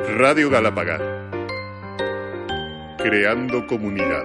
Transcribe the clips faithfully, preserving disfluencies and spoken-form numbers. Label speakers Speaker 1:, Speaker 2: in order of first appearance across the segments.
Speaker 1: Radio Galápaga. Creando comunidad.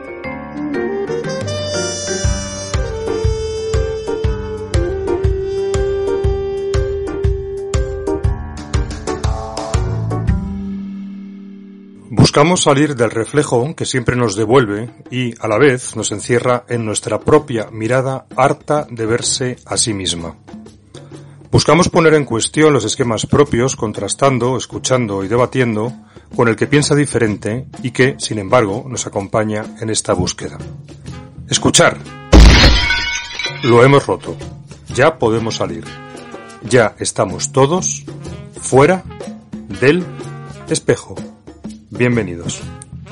Speaker 2: Buscamos salir del reflejo que siempre nos devuelve y, a la vez, nos encierra en nuestra propia mirada harta de verse a sí misma. Buscamos poner en cuestión los esquemas propios, contrastando, escuchando y debatiendo con el que piensa diferente y que, sin embargo, nos acompaña en esta búsqueda. Escuchar. Lo hemos roto. Ya podemos salir. Ya estamos todos fuera del espejo. Bienvenidos.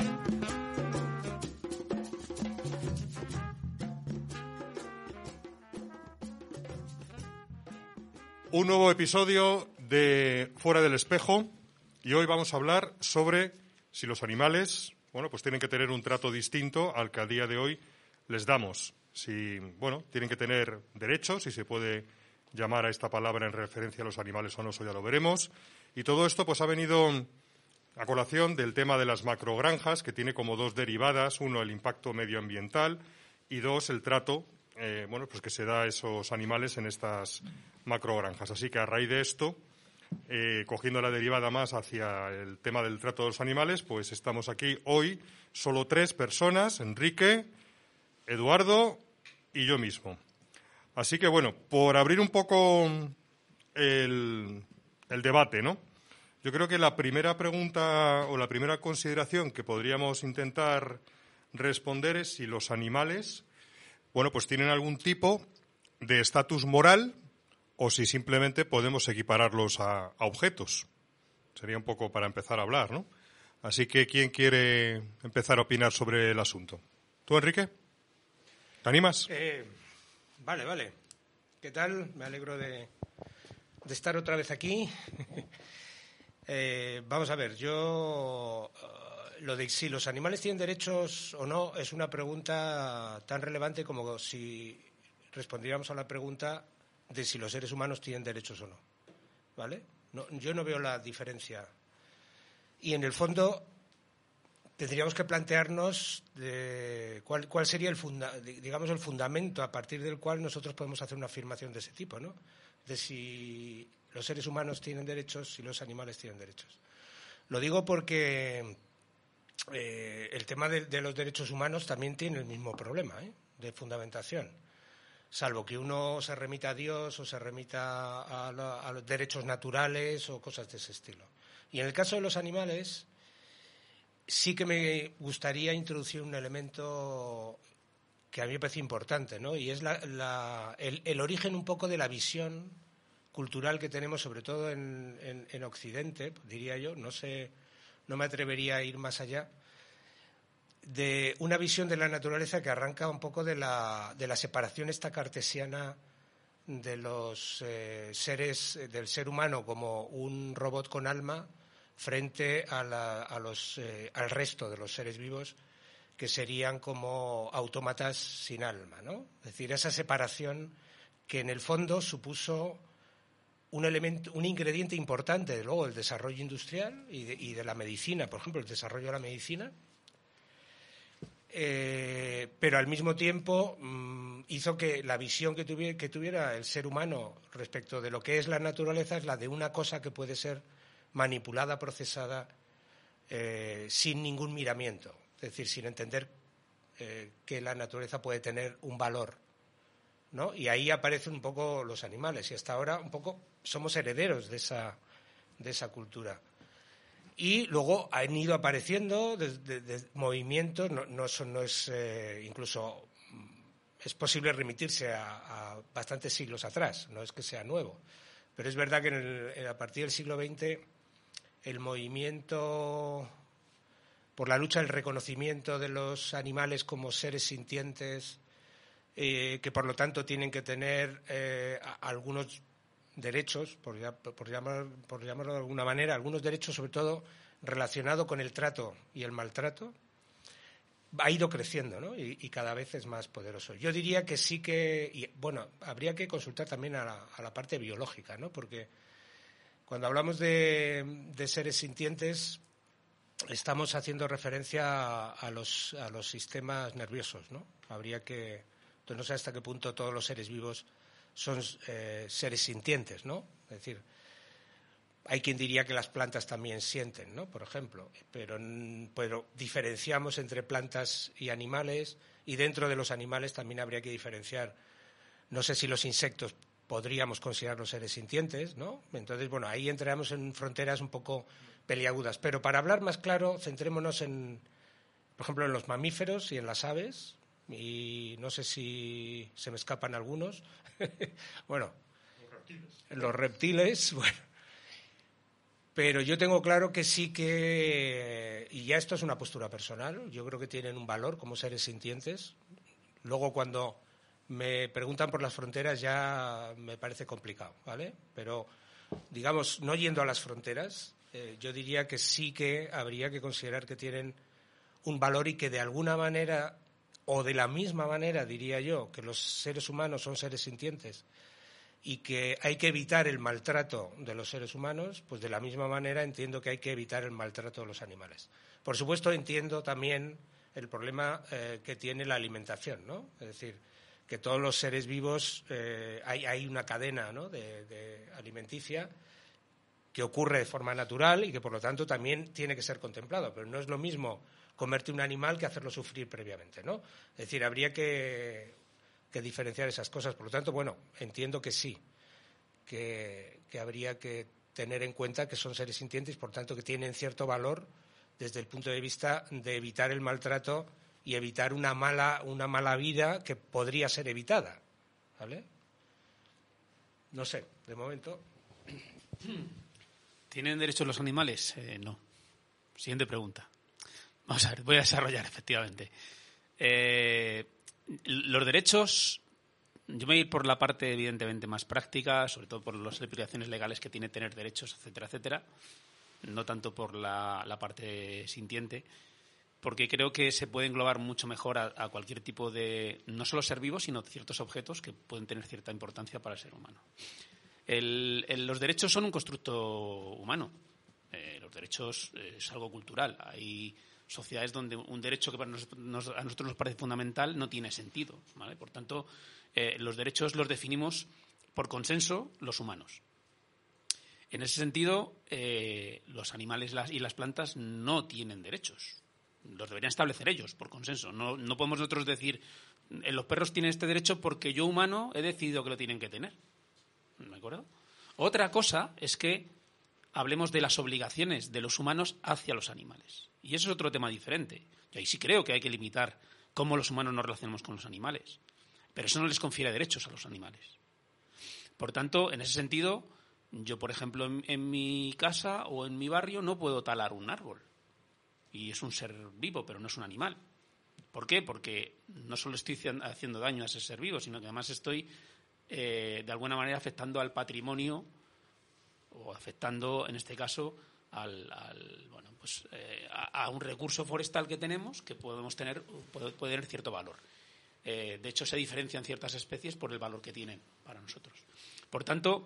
Speaker 3: Un nuevo episodio de Fuera del Espejo y hoy vamos a hablar sobre si los animales, bueno, pues tienen que tener un trato distinto al que a día de hoy les damos. Si, bueno, tienen que tener derechos, si se puede llamar a esta palabra en referencia a los animales o no, eso ya lo veremos. Y todo esto pues ha venido a colación del tema de las macrogranjas, que tiene como dos derivadas, uno el impacto medioambiental y dos el trato eh, bueno, pues que se da a esos animales en estas macrogranjas. Así que a raíz de esto, eh, cogiendo la derivada más hacia el tema del trato de los animales, pues estamos aquí hoy solo tres personas, Enrique, Eduardo y yo mismo. Así que bueno, por abrir un poco el, el debate, ¿no? Yo creo que la primera pregunta o la primera consideración que podríamos intentar responder es si los animales, bueno, pues tienen algún tipo de estatus moral o si simplemente podemos equipararlos a, a objetos. Sería un poco para empezar a hablar, ¿no? Así que, ¿quién quiere empezar a opinar sobre el asunto? ¿Tú, Enrique? ¿Te animas?
Speaker 4: Eh, vale, vale. ¿Qué tal? Me alegro de, de estar otra vez aquí. Eh, vamos a ver, yo uh, lo de si los animales tienen derechos o no es una pregunta tan relevante como si respondiéramos a la pregunta de si los seres humanos tienen derechos o no, ¿vale? No, yo no veo la diferencia. Y en el fondo tendríamos que plantearnos de cuál, cuál sería el funda, digamos el fundamento a partir del cual nosotros podemos hacer una afirmación de ese tipo, ¿no? De si los seres humanos tienen derechos y los animales tienen derechos. Lo digo porque eh, el tema de, de los derechos humanos también tiene el mismo problema, ¿eh? De fundamentación. Salvo que uno se remita a Dios o se remita a, la, a los derechos naturales o cosas de ese estilo. Y en el caso de los animales, sí que me gustaría introducir un elemento que a mí me parece importante, ¿no? Y es la, la, el, el origen un poco de la visión cultural que tenemos, sobre todo en, en, en Occidente, diría yo, no sé, no me atrevería a ir más allá, de una visión de la naturaleza que arranca un poco de la, de la separación esta cartesiana de los eh, seres, del ser humano como un robot con alma frente a, la, a los, eh, al resto de los seres vivos que serían como autómatas sin alma, ¿no? Es decir, esa separación que en el fondo supuso un elemento, un ingrediente importante, de luego, del desarrollo industrial y de, y de la medicina, por ejemplo, el desarrollo de la medicina, eh, pero al mismo tiempo mmm, hizo que la visión que tuviera, que tuviera el ser humano respecto de lo que es la naturaleza es la de una cosa que puede ser manipulada, procesada, eh, sin ningún miramiento, es decir, sin entender eh, que la naturaleza puede tener un valor, ¿no? Y ahí aparecen un poco los animales y hasta ahora un poco somos herederos de esa, de esa cultura. Y luego han ido apareciendo de, de, de movimientos, no, no, eso no es eh, incluso es posible remitirse a, a bastantes siglos atrás, no es que sea nuevo, pero es verdad que en el, a partir del siglo veinte el movimiento por la lucha del reconocimiento de los animales como seres sintientes, eh, que por lo tanto tienen que tener eh, algunos derechos, por, por, llamar, por llamarlo de alguna manera, algunos derechos sobre todo relacionados con el trato y el maltrato, ha ido creciendo, ¿no? Y, y cada vez es más poderoso. Yo diría que sí que, y, bueno, habría que consultar también a la, a la parte biológica, ¿no? Porque Cuando hablamos de, de seres sintientes, estamos haciendo referencia a, a, los, a los sistemas nerviosos, ¿no? Habría que... Entonces, no sé hasta qué punto todos los seres vivos son eh, seres sintientes, ¿no? Es decir, hay quien diría que las plantas también sienten, ¿no? Por ejemplo, pero, pero diferenciamos entre plantas y animales, y dentro de los animales también habría que diferenciar. No sé si los insectos podríamos considerarlos seres sintientes, ¿no? Entonces, bueno, ahí entramos en fronteras un poco peliagudas. Pero para hablar más claro, centrémonos en, por ejemplo, en los mamíferos y en las aves. Y no sé si se me escapan algunos. Bueno, los reptiles. Los reptiles, bueno. Pero yo tengo claro que sí que, y ya esto es una postura personal, yo creo que tienen un valor como seres sintientes. Luego, cuando me preguntan por las fronteras, ya me parece complicado, ¿vale? Pero, digamos, no yendo a las fronteras, eh, yo diría que sí que habría que considerar que tienen un valor y que de alguna manera, o de la misma manera, diría yo, que los seres humanos son seres sintientes y que hay que evitar el maltrato de los seres humanos, pues de la misma manera entiendo que hay que evitar el maltrato de los animales. Por supuesto, entiendo también el problema eh, que tiene la alimentación, ¿no? Es decir, que todos los seres vivos, eh, hay, hay una cadena, ¿no?, de, de alimenticia que ocurre de forma natural y que, por lo tanto, también tiene que ser contemplado. Pero no es lo mismo comerte un animal que hacerlo sufrir previamente, ¿no? Es decir, habría que, que diferenciar esas cosas. Por lo tanto, bueno, entiendo que sí, que, que habría que tener en cuenta que son seres sintientes y, por tanto, que tienen cierto valor desde el punto de vista de evitar el maltrato y evitar una mala, una mala vida que podría ser evitada, ¿vale? No sé, de momento.
Speaker 5: ¿Tienen derechos los animales? Eh, no. Siguiente pregunta. Vamos a ver, voy a desarrollar, efectivamente. Eh, los derechos, yo me voy a ir por la parte evidentemente más práctica, sobre todo por las implicaciones legales que tiene tener derechos, etcétera, etcétera, no tanto por la, la parte sintiente, porque creo que se puede englobar mucho mejor a, a cualquier tipo de, no solo ser vivo, sino ciertos objetos que pueden tener cierta importancia para el ser humano. El, el, los derechos son un constructo humano. Eh, los derechos eh, es algo cultural. Hay sociedades donde un derecho que para nos, nos, a nosotros nos parece fundamental no tiene sentido, ¿vale? Por tanto, eh, los derechos los definimos por consenso los humanos. En ese sentido, eh, los animales las, y las plantas no tienen derechos. Los deberían establecer ellos, por consenso. No, no podemos nosotros decir, eh, los perros tienen este derecho porque yo, humano, he decidido que lo tienen que tener. ¿De acuerdo? Otra cosa es que hablemos de las obligaciones de los humanos hacia los animales. Y eso es otro tema diferente. Yo ahí sí creo que hay que limitar cómo los humanos nos relacionamos con los animales. Pero eso no les confiere derechos a los animales. Por tanto, en ese sentido, yo, por ejemplo, en, en mi casa o en mi barrio no puedo talar un árbol. Y es un ser vivo, pero no es un animal. ¿Por qué? Porque no solo estoy haciendo daño a ese ser vivo, sino que además estoy, eh, de alguna manera, afectando al patrimonio o afectando, en este caso, al, al bueno, pues, eh, a, a un recurso forestal que tenemos que podemos tener, puede, puede tener cierto valor. Eh, de hecho, se diferencian ciertas especies por el valor que tienen para nosotros. Por tanto,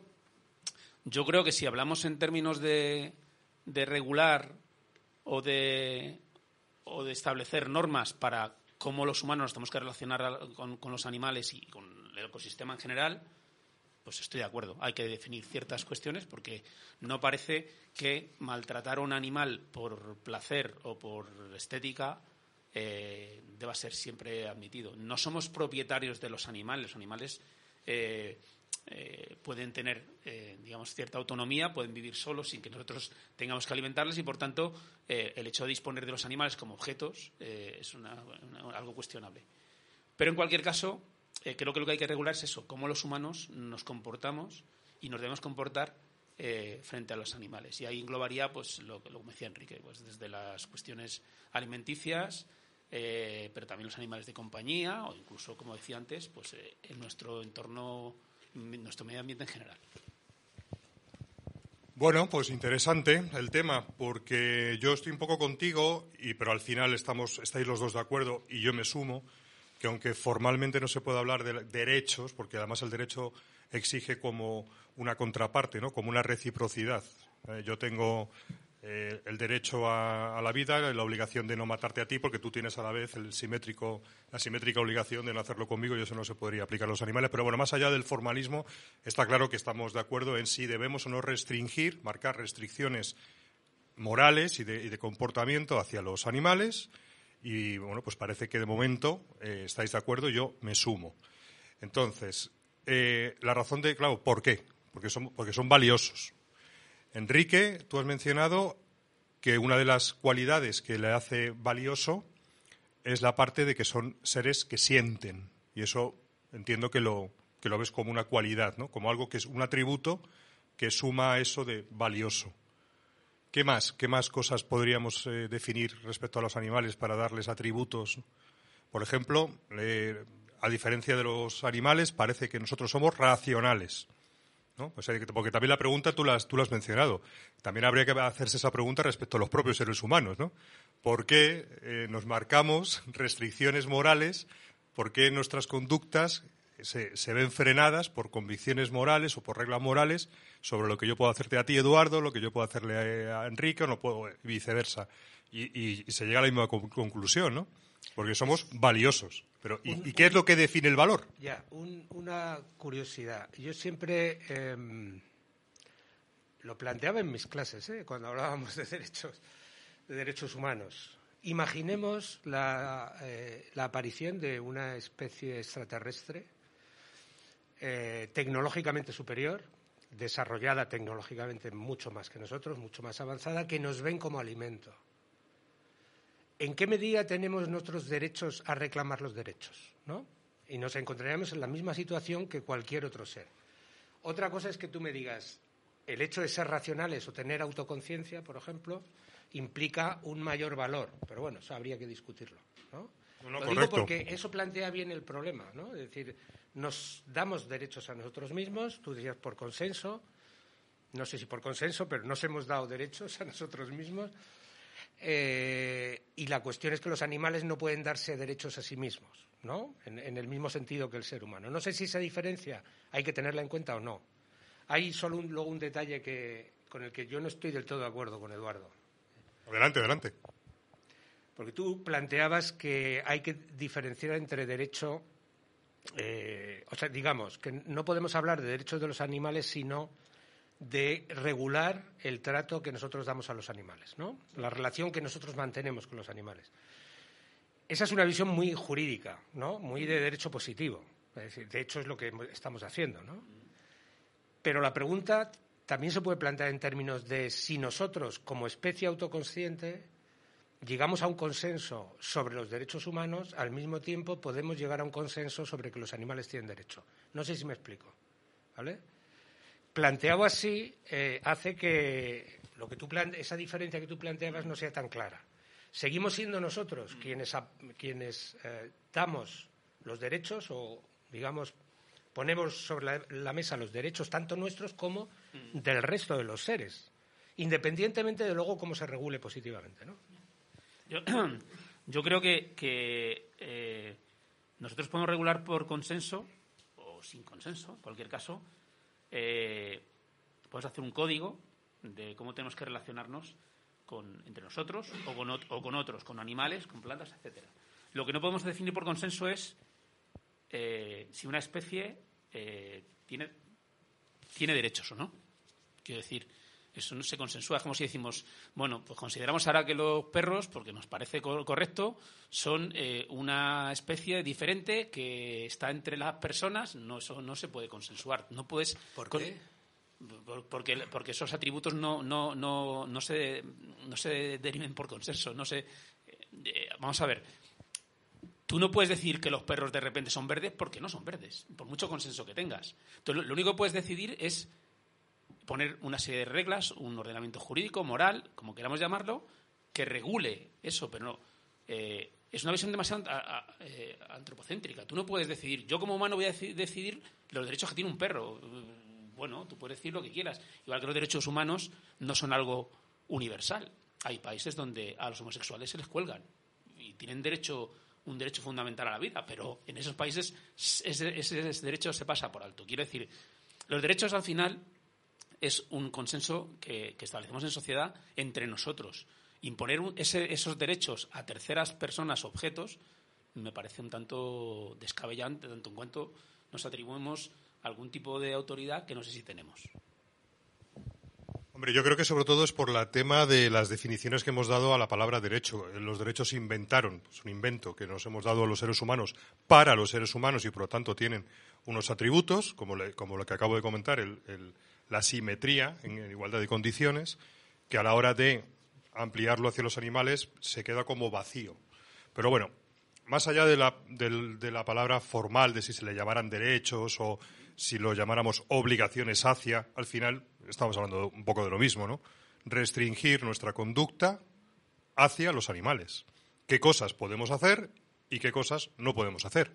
Speaker 5: yo creo que si hablamos en términos de, de regular o de, o de establecer normas para cómo los humanos nos tenemos que relacionar con, con los animales y con el ecosistema en general, pues estoy de acuerdo. Hay que definir ciertas cuestiones porque no parece que maltratar a un animal por placer o por estética eh, deba ser siempre admitido. No somos propietarios de los animales. Los animales eh, eh, pueden tener, eh, digamos, cierta autonomía, pueden vivir solos sin que nosotros tengamos que alimentarles y, por tanto, eh, el hecho de disponer de los animales como objetos eh, es una, una, algo cuestionable. Pero, en cualquier caso, eh, creo que lo que hay que regular es eso, cómo los humanos nos comportamos y nos debemos comportar eh, frente a los animales. Y ahí englobaría, pues, lo, lo que me decía Enrique, pues, desde las cuestiones alimenticias, eh, pero también los animales de compañía o incluso, como decía antes, pues, eh, en nuestro entorno, en nuestro medio ambiente en general.
Speaker 3: Bueno, pues interesante el tema, porque yo estoy un poco contigo, y pero al final estamos, estáis los dos de acuerdo y yo me sumo, que aunque formalmente no se puede hablar de derechos, porque además el derecho exige como una contraparte, ¿no?, como una reciprocidad. Eh, yo tengo eh, el derecho a, a la vida, la obligación de no matarte a ti, porque tú tienes a la vez el simétrico, la simétrica obligación de no hacerlo conmigo, y eso no se podría aplicar a los animales. Pero bueno, más allá del formalismo, está claro que estamos de acuerdo en si debemos o no restringir, marcar restricciones morales y de, y de comportamiento hacia los animales. Y bueno, pues parece que de momento eh, estáis de acuerdo, yo me sumo. Entonces, eh, la razón de, claro, ¿por qué? Porque son, porque son valiosos. Enrique, tú has mencionado que una de las cualidades que le hace valioso es la parte de que son seres que sienten. Y eso entiendo que lo, que lo ves como una cualidad, ¿no? Como algo que es un atributo que suma a eso de valioso. ¿Qué más? ¿Qué más cosas podríamos eh, definir respecto a los animales para darles atributos? Por ejemplo, eh, a diferencia de los animales, parece que nosotros somos racionales, ¿no? Pues, porque también la pregunta tú la, has, tú la has mencionado. También habría que hacerse esa pregunta respecto a los propios seres humanos, ¿no? ¿Por qué eh, nos marcamos restricciones morales? ¿Por qué nuestras conductas se, se ven frenadas por convicciones morales o por reglas morales sobre lo que yo puedo hacerte a ti, Eduardo, lo que yo puedo hacerle a, a Enrique, o no puedo, y viceversa? Y, y, y se llega a la misma conclusión, ¿no? Porque somos valiosos. Pero ¿y, un, ¿y qué es lo que define el valor?
Speaker 4: Ya, un, una curiosidad. Yo siempre eh, lo planteaba en mis clases, ¿eh? Cuando hablábamos de derechos, de derechos humanos. Imaginemos la, eh, la aparición de una especie extraterrestre eh, tecnológicamente superior, desarrollada tecnológicamente mucho más que nosotros, mucho más avanzada, que nos ven como alimento. ¿En qué medida tenemos nuestros derechos a reclamar los derechos, ¿no? Y nos encontraríamos en la misma situación que cualquier otro ser. Otra cosa es que tú me digas, el hecho de ser racionales o tener autoconciencia, por ejemplo, implica un mayor valor. Pero bueno, eso habría que discutirlo, ¿no?
Speaker 3: No, no,
Speaker 4: Lo
Speaker 3: correcto.
Speaker 4: digo porque eso plantea bien el problema, ¿no? Es decir, nos damos derechos a nosotros mismos, tú decías por consenso, no sé si por consenso, pero nos hemos dado derechos a nosotros mismos. Eh, y la cuestión es que los animales no pueden darse derechos a sí mismos, ¿no? En, en el mismo sentido que el ser humano. No sé si esa diferencia hay que tenerla en cuenta o no. Hay solo un, luego un detalle que, con el que yo no estoy del todo de acuerdo con Eduardo.
Speaker 3: Adelante, adelante.
Speaker 4: Porque tú planteabas que hay que diferenciar entre derecho, eh, o sea, digamos, que no podemos hablar de derechos de los animales, sino de regular el trato que nosotros damos a los animales, ¿no? La relación que nosotros mantenemos con los animales. Esa es una visión muy jurídica, ¿no? Muy de derecho positivo. Es decir, de hecho, es lo que estamos haciendo, ¿no? Pero la pregunta también se puede plantear en términos de si nosotros, como especie autoconsciente, llegamos a un consenso sobre los derechos humanos, al mismo tiempo podemos llegar a un consenso sobre que los animales tienen derecho. No sé si me explico, ¿vale? Planteado así, eh, hace que lo que tú plante- esa diferencia que tú planteabas no sea tan clara. Seguimos siendo nosotros quienes, quienes eh, damos los derechos o, digamos, ponemos sobre la, la mesa los derechos tanto nuestros como del resto de los seres, independientemente de luego cómo se regule positivamente, ¿no?
Speaker 5: Yo, yo creo que, que eh, nosotros podemos regular por consenso o sin consenso, en cualquier caso. Eh, podemos hacer un código de cómo tenemos que relacionarnos con, entre nosotros o con, o con otros, con animales, con plantas, etcétera. Lo que no podemos definir por consenso es eh, si una especie eh, tiene, tiene derechos o no. Quiero decir, eso no se consensúa. Es como si decimos, bueno, pues consideramos ahora que los perros, porque nos parece co- correcto, son eh, una especie diferente que está entre las personas. No, eso no se puede consensuar. No puedes.
Speaker 4: ¿Por
Speaker 5: con-
Speaker 4: qué?
Speaker 5: por- Porque, porque esos atributos no, no, no, no, se, no se deriven por consenso. No se, eh, vamos a ver. Tú no puedes decir que los perros de repente son verdes porque no son verdes, por mucho consenso que tengas. Entonces, lo, lo único que puedes decidir es poner una serie de reglas, un ordenamiento jurídico, moral, como queramos llamarlo, que regule eso, pero no. Eh, es una visión demasiado a, a, eh, antropocéntrica. Tú no puedes decidir, yo como humano voy a deci- decidir los derechos que tiene un perro. Bueno, tú puedes decir lo que quieras. Igual que los derechos humanos no son algo universal. Hay países donde a los homosexuales se les cuelgan y tienen derecho, un derecho fundamental a la vida, pero en esos países ese, ese, ese derecho se pasa por alto. Quiero decir, los derechos al final es un consenso que, que establecemos en sociedad entre nosotros. Imponer un, ese, esos derechos a terceras personas, objetos, me parece un tanto descabellante, tanto en cuanto nos atribuimos algún tipo de autoridad que no sé si tenemos.
Speaker 3: Hombre, yo creo que sobre todo es por el tema de las definiciones que hemos dado a la palabra derecho. Los derechos se inventaron, es un invento que nos hemos dado a los seres humanos para los seres humanos y por lo tanto tienen unos atributos, como, le, como lo que acabo de comentar, el, el, la simetría en, en igualdad de condiciones, que a la hora de ampliarlo hacia los animales se queda como vacío. Pero bueno, más allá de la, de, de la palabra formal, de si se le llamaran derechos o si lo llamáramos obligaciones hacia, al final estamos hablando un poco de lo mismo, ¿no? Restringir nuestra conducta hacia los animales. ¿Qué cosas podemos hacer y qué cosas no podemos hacer?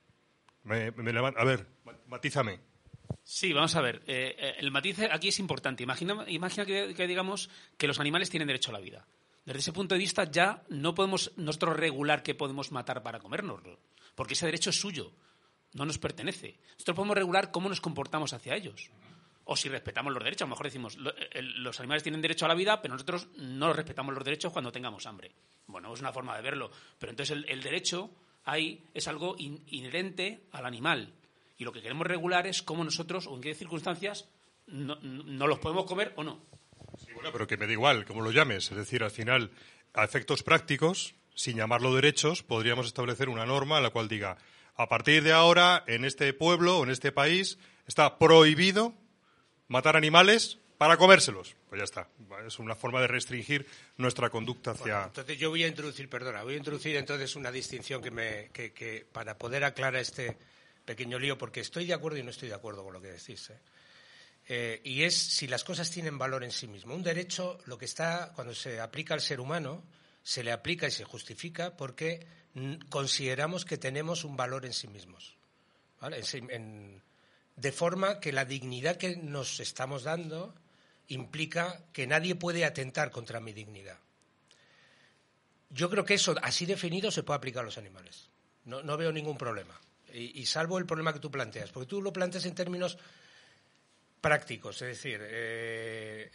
Speaker 3: Me, me levanto, a ver, matízame.
Speaker 5: Sí, vamos a ver. Eh, el matiz aquí es importante. Imagina, imagina que, que digamos que los animales tienen derecho a la vida. Desde ese punto de vista ya no podemos nosotros regular qué podemos matar para comérnoslo, porque ese derecho es suyo, no nos pertenece. Nosotros podemos regular cómo nos comportamos hacia ellos. O si respetamos los derechos. A lo mejor decimos, lo, el, los animales tienen derecho a la vida, pero nosotros no respetamos los derechos cuando tengamos hambre. Bueno, es una forma de verlo. Pero entonces el, el derecho ahí es algo in, inherente al animal. Y lo que queremos regular es cómo nosotros, o en qué circunstancias, no, no los podemos comer o no.
Speaker 3: Sí, bueno, pero que me da igual cómo lo llames. Es decir, al final, a efectos prácticos, sin llamarlo derechos, podríamos establecer una norma en la cual diga, a partir de ahora, en este pueblo o en este país, está prohibido matar animales para comérselos. Pues ya está. Es una forma de restringir nuestra conducta hacia...
Speaker 4: Bueno, entonces yo voy a introducir, perdona, voy a introducir entonces una distinción que me que, que para poder aclarar este pequeño lío, porque estoy de acuerdo y no estoy de acuerdo con lo que decís, ¿eh? Eh, y es si las cosas tienen valor en sí mismo. Un derecho, lo que está, cuando se aplica al ser humano, se le aplica y se justifica porque consideramos que tenemos un valor en sí mismos, ¿vale? En, en, de forma que la dignidad que nos estamos dando implica que nadie puede atentar contra mi dignidad. Yo creo que eso, así definido, se puede aplicar a los animales. No, no veo ningún problema. Y, y salvo el problema que tú planteas, porque tú lo planteas en términos prácticos, es decir, eh,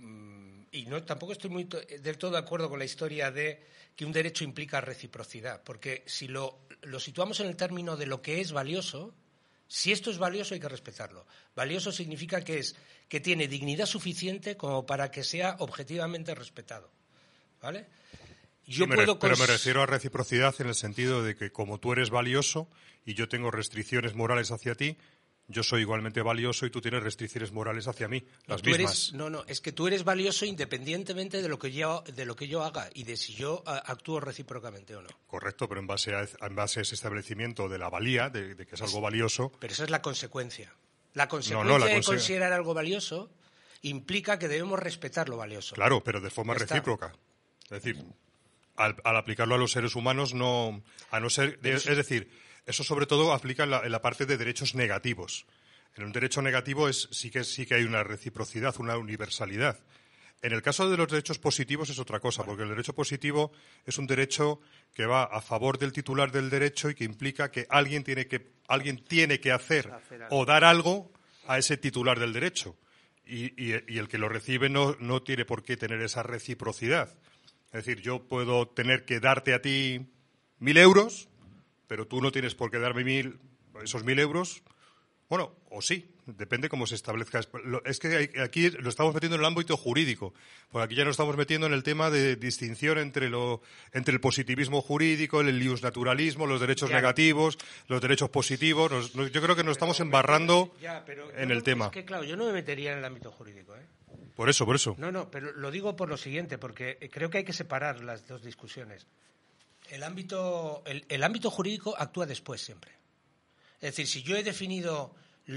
Speaker 4: y no tampoco estoy muy del todo de acuerdo con la historia de que un derecho implica reciprocidad, porque si lo, lo situamos en el término de lo que es valioso, si esto es valioso hay que respetarlo. Valioso significa que es que tiene dignidad suficiente como para que sea objetivamente respetado, ¿vale? Yo
Speaker 3: sí, me
Speaker 4: puedo
Speaker 3: re, pero
Speaker 4: cons...
Speaker 3: me refiero a reciprocidad en el sentido de que como tú eres valioso y yo tengo restricciones morales hacia ti, yo soy igualmente valioso y tú tienes restricciones morales hacia mí, las
Speaker 4: tú
Speaker 3: mismas.
Speaker 4: Eres, no, no, es que tú eres valioso independientemente de lo que yo, de lo que yo haga y de si yo a, actúo recíprocamente o no.
Speaker 3: Correcto, pero en base a, en base a ese establecimiento de la valía, de, de que es algo valioso...
Speaker 4: Pero esa es la consecuencia. La consecuencia
Speaker 3: no, no, la
Speaker 4: de
Speaker 3: conse...
Speaker 4: considerar algo valioso implica que debemos respetar lo valioso.
Speaker 3: Claro, pero de forma
Speaker 4: Está.
Speaker 3: recíproca. Es decir, al, al aplicarlo a los seres humanos, no, a no ser... De, es decir, eso sobre todo aplica en la, en la parte de derechos negativos. En un derecho negativo es, sí, que, sí que hay una reciprocidad, una universalidad. En el caso de los derechos positivos es otra cosa, porque el derecho positivo es un derecho que va a favor del titular del derecho y que implica que alguien tiene que, alguien tiene que hacer o dar algo a ese titular del derecho. Y, y, y el que lo recibe no, no tiene por qué tener esa reciprocidad. Es decir, yo puedo tener que darte a ti mil euros, pero tú no tienes por qué darme mil, esos mil euros. Bueno, o sí, depende cómo se establezca. Es que aquí lo estamos metiendo en el ámbito jurídico, porque aquí ya nos estamos metiendo en el tema de distinción entre lo entre el positivismo jurídico, el iusnaturalismo, los derechos
Speaker 4: ya,
Speaker 3: negativos, los derechos positivos. Nos, nos, yo creo que nos estamos embarrando
Speaker 4: ya, pero
Speaker 3: en
Speaker 4: no,
Speaker 3: el tema.
Speaker 4: Es que, claro, yo no me metería en el ámbito jurídico, ¿eh?
Speaker 3: Por eso, por eso.
Speaker 4: No, no, pero lo digo por lo siguiente, porque creo que hay que separar las dos discusiones. El ámbito, el, el ámbito jurídico actúa después siempre. Es decir, si yo he definido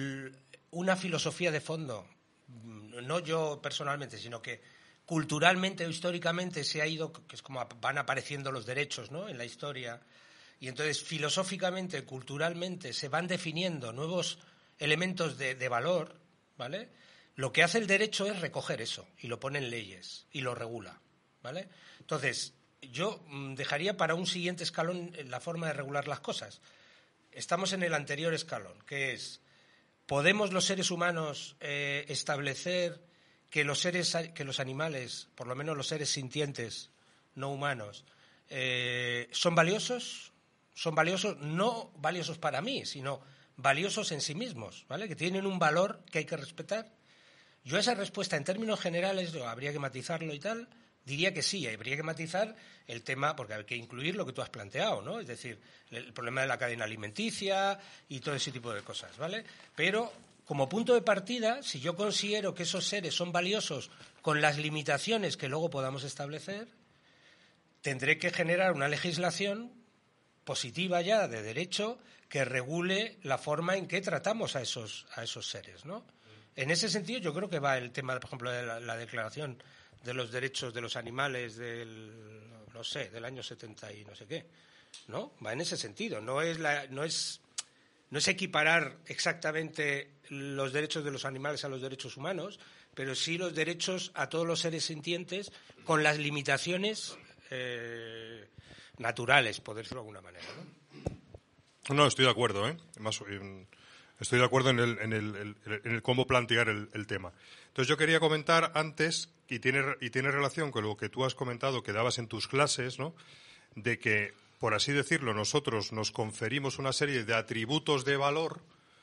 Speaker 4: una filosofía de fondo, no yo personalmente, sino que culturalmente o históricamente se ha ido, que es como van apareciendo los derechos, ¿no?, en la historia, y entonces filosóficamente, culturalmente se van definiendo nuevos elementos de, de valor, ¿vale? Lo que hace el derecho es recoger eso y lo pone en leyes y lo regula, ¿vale? Entonces, yo dejaría para un siguiente escalón la forma de regular las cosas. Estamos en el anterior escalón, que es ¿podemos los seres humanos eh, establecer que los seres, que los animales, por lo menos los seres sintientes, no humanos, eh, son valiosos? Son valiosos, no valiosos para mí, sino valiosos en sí mismos, ¿vale? Que tienen un valor que hay que respetar. Yo esa respuesta, en términos generales, habría que matizarlo y tal, diría que sí, habría que matizar el tema, porque hay que incluir lo que tú has planteado, ¿no? Es decir, el problema de la cadena alimenticia y todo ese tipo de cosas, ¿vale? Pero, como punto de partida, si yo considero que esos seres son valiosos con las limitaciones que luego podamos establecer, tendré que generar una legislación positiva ya de derecho que regule la forma en que tratamos a esos, a esos seres, ¿no? En ese sentido yo creo que va el tema, por ejemplo, de la, la Declaración de los Derechos de los Animales del, no sé, del año setenta y no sé qué, ¿no? Va en ese sentido, no es la, no es, no es equiparar exactamente los derechos de los animales a los derechos humanos, pero sí los derechos a todos los seres sintientes con las limitaciones eh, naturales, por decirlo de alguna manera, ¿no?
Speaker 3: No, estoy de acuerdo, ¿eh? Más, eh, estoy de acuerdo en el, en el, el, en el cómo plantear el, el tema. Entonces yo quería comentar antes, y tiene, y tiene relación con lo que tú has comentado, que dabas en tus clases, ¿no? De que, por así decirlo, nosotros nos conferimos una serie de atributos de valor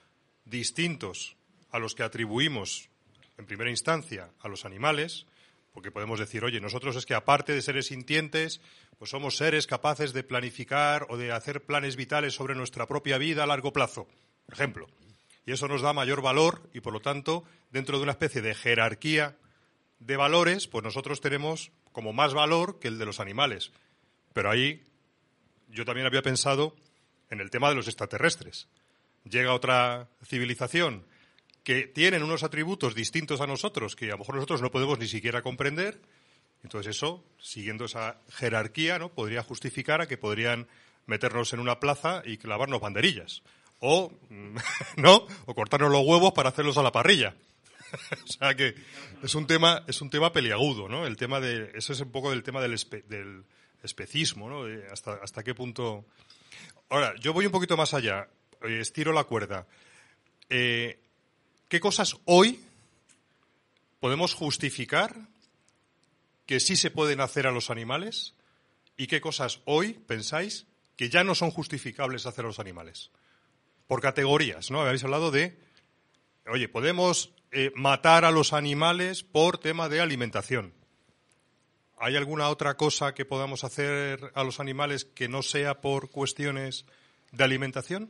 Speaker 3: distintos a los que atribuimos, en primera instancia, a los animales, porque podemos decir, oye, nosotros es que aparte de seres sintientes, pues somos seres capaces de planificar o de hacer planes vitales sobre nuestra propia vida a largo plazo, por ejemplo. Y eso nos da mayor valor y, por lo tanto, dentro de una especie de jerarquía de valores, pues nosotros tenemos como más valor que el de los animales. Pero ahí yo también había pensado en el tema de los extraterrestres. Llega otra civilización que tienen unos atributos distintos a nosotros, que a lo mejor nosotros no podemos ni siquiera comprender. Entonces eso, siguiendo esa jerarquía, ¿no?, podría justificar a que podrían meternos en una plaza y clavarnos banderillas. O, ¿no?, o cortarnos los huevos para hacerlos a la parrilla. O sea que es un tema, es un tema peliagudo, ¿no? El tema de, eso es un poco del tema del, espe, del especismo, ¿no? De hasta, hasta qué punto. Ahora, yo voy un poquito más allá, estiro la cuerda. Eh, ¿Qué cosas hoy podemos justificar que sí se pueden hacer a los animales y qué cosas hoy pensáis que ya no son justificables hacer a los animales? Por categorías, ¿no? Habéis hablado de, oye, podemos eh, matar a los animales por tema de alimentación. ¿Hay alguna otra cosa que podamos hacer a los animales que no sea por cuestiones de alimentación?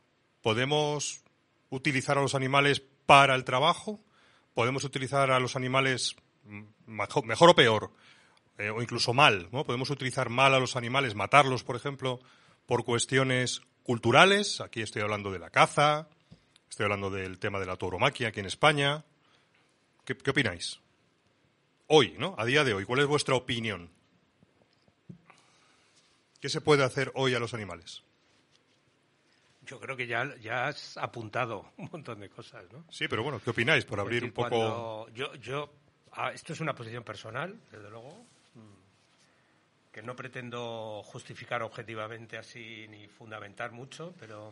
Speaker 3: ¿Podemos utilizar a los animales para el trabajo? ¿Podemos utilizar a los animales mejor, mejor o peor? Eh, o incluso mal, ¿no? ¿Podemos utilizar mal a los animales, matarlos, por ejemplo, por cuestiones culturales? Aquí estoy hablando de la caza, estoy hablando del tema de la tauromaquia aquí en España. ¿Qué, qué opináis? Hoy, ¿no? A día de hoy, ¿cuál es vuestra opinión? ¿Qué se puede hacer hoy a los animales?
Speaker 4: Yo creo que ya, ya has apuntado un montón de cosas, ¿no?
Speaker 3: Sí, pero bueno, ¿qué opináis? Por abrir
Speaker 4: decir,
Speaker 3: un poco...
Speaker 4: Cuando yo, yo, ah, esto es una posición personal, desde luego, que no pretendo justificar objetivamente así ni fundamentar mucho, pero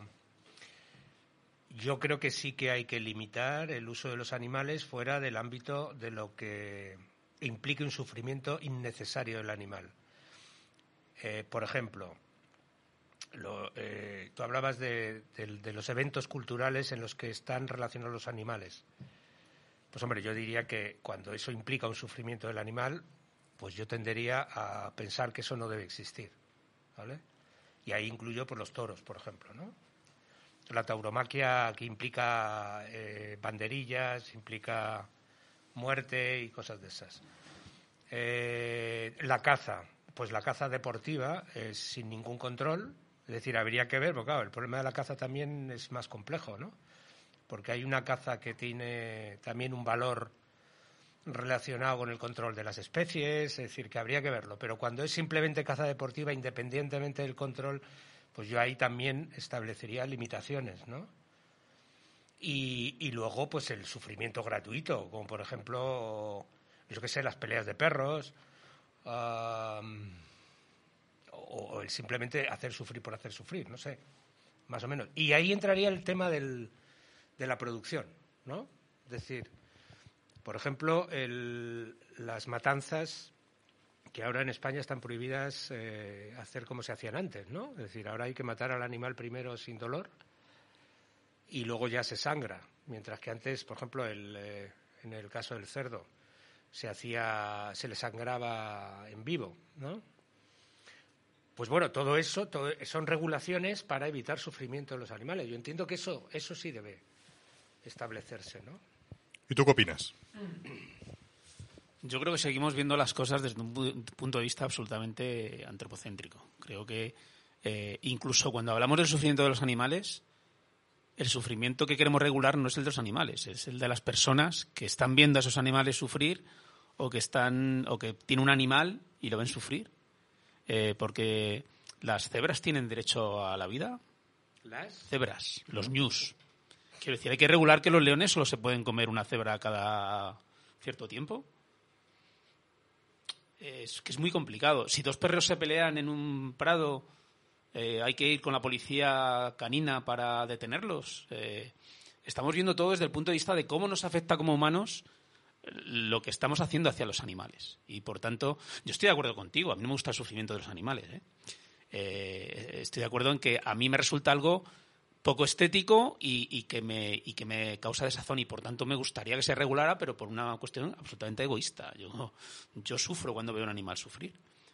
Speaker 4: yo creo que sí que hay que limitar el uso de los animales fuera del ámbito de lo que implique un sufrimiento innecesario del animal. Eh, por ejemplo, Lo, eh, tú hablabas de, de, de los eventos culturales en los que están relacionados los animales. Pues hombre, yo diría que cuando eso implica un sufrimiento del animal, pues yo tendería a pensar que eso no debe existir, ¿vale? Y ahí incluyo pues los toros, por ejemplo, ¿no? La tauromaquia, que implica eh, banderillas, implica muerte y cosas de esas. Eh, la caza, pues la caza deportiva es sin ningún control. Es decir, habría que ver, porque claro, el problema de la caza también es más complejo, ¿no? Porque hay una caza que tiene también un valor relacionado con el control de las especies, es decir, que habría que verlo. Pero cuando es simplemente caza deportiva, independientemente del control, pues yo ahí también establecería limitaciones, ¿no? Y, y luego, pues el sufrimiento gratuito, como por ejemplo, yo qué sé, las peleas de perros, um, o el simplemente hacer sufrir por hacer sufrir, no sé, más o menos. Y ahí entraría el tema del, de la producción, ¿no? Es decir, por ejemplo, el, las matanzas que ahora en España están prohibidas eh, hacer como se hacían antes, ¿no? Es decir, ahora hay que matar al animal primero sin dolor y luego ya se sangra, mientras que antes, por ejemplo, el, eh, en el caso del cerdo, se hacía, se le sangraba en vivo, ¿no? Pues bueno, todo eso todo, son regulaciones para evitar sufrimiento de los animales. Yo entiendo que eso, eso sí debe establecerse, ¿no?
Speaker 3: ¿Y tú qué opinas?
Speaker 5: Yo creo que seguimos viendo las cosas desde un punto de vista absolutamente antropocéntrico. Creo que eh, incluso cuando hablamos del sufrimiento de los animales, el sufrimiento que queremos regular no es el de los animales, es el de las personas que están viendo a esos animales sufrir o que están o que tienen un animal y lo ven sufrir. Eh, porque las cebras tienen derecho a la vida.
Speaker 4: ¿Las?
Speaker 5: Cebras, los ñus. Quiero decir, hay que regular que los leones solo se pueden comer una cebra cada cierto tiempo. Es que es muy complicado. Si dos perros se pelean en un prado, eh, hay que ir con la policía canina para detenerlos. Eh, estamos viendo todo desde el punto de vista de cómo nos afecta como humanos lo que estamos haciendo hacia los animales. Y, por tanto, yo estoy de acuerdo contigo. A mí no me gusta el sufrimiento de los animales. ¿eh? Eh, estoy de acuerdo en que a mí me resulta algo poco estético y, y, que me, y que me causa desazón. Y, por tanto, me gustaría que se regulara, pero por una cuestión absolutamente egoísta. Yo, yo sufro cuando veo a un animal sufrir.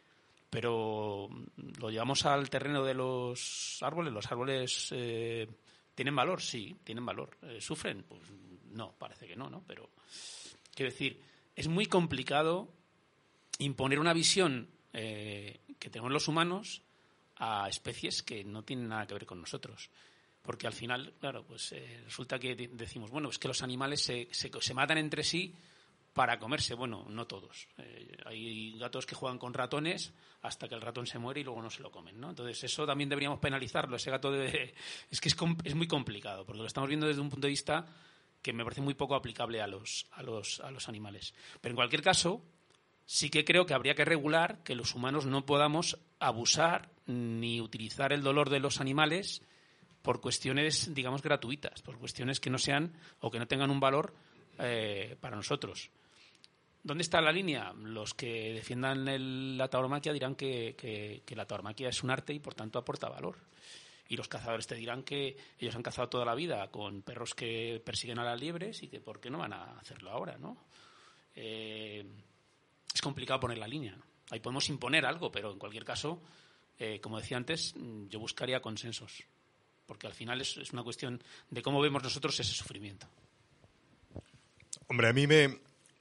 Speaker 5: Pero lo llevamos al terreno de los árboles. Los árboles eh, ¿tienen valor? Sí, tienen valor. Eh, ¿Sufren? Pues no, parece que no, ¿no? Pero... Quiero decir, es muy complicado imponer una visión eh, que tenemos los humanos a especies que no tienen nada que ver con nosotros. Porque al final, claro, pues eh, resulta que decimos, bueno, es que los animales se, se, se matan entre sí para comerse. Bueno, no todos. Eh, hay gatos que juegan con ratones hasta que el ratón se muere y luego no se lo comen, ¿no? Entonces, eso también deberíamos penalizarlo. Ese gato debe... Es que es, es muy complicado, porque lo estamos viendo desde un punto de vista que me parece muy poco aplicable a los, a los, a los animales. Pero en cualquier caso, sí que creo que habría que regular que los humanos no podamos abusar ni utilizar el dolor de los animales por cuestiones, digamos, gratuitas, por cuestiones que no sean o que no tengan un valor eh, para nosotros. ¿Dónde está la línea? Los que defiendan el, la tauromaquia dirán que, que, que la tauromaquia es un arte y, por tanto, aporta valor. Y los cazadores te dirán que ellos han cazado toda la vida con perros que persiguen a las liebres y que por qué no van a hacerlo ahora, ¿no? Eh, es complicado poner la línea, ¿no? Ahí podemos imponer algo, pero en cualquier caso, eh, como decía antes, yo buscaría consensos, porque al final es, es una cuestión de cómo vemos nosotros ese sufrimiento.
Speaker 3: Hombre, a mí me...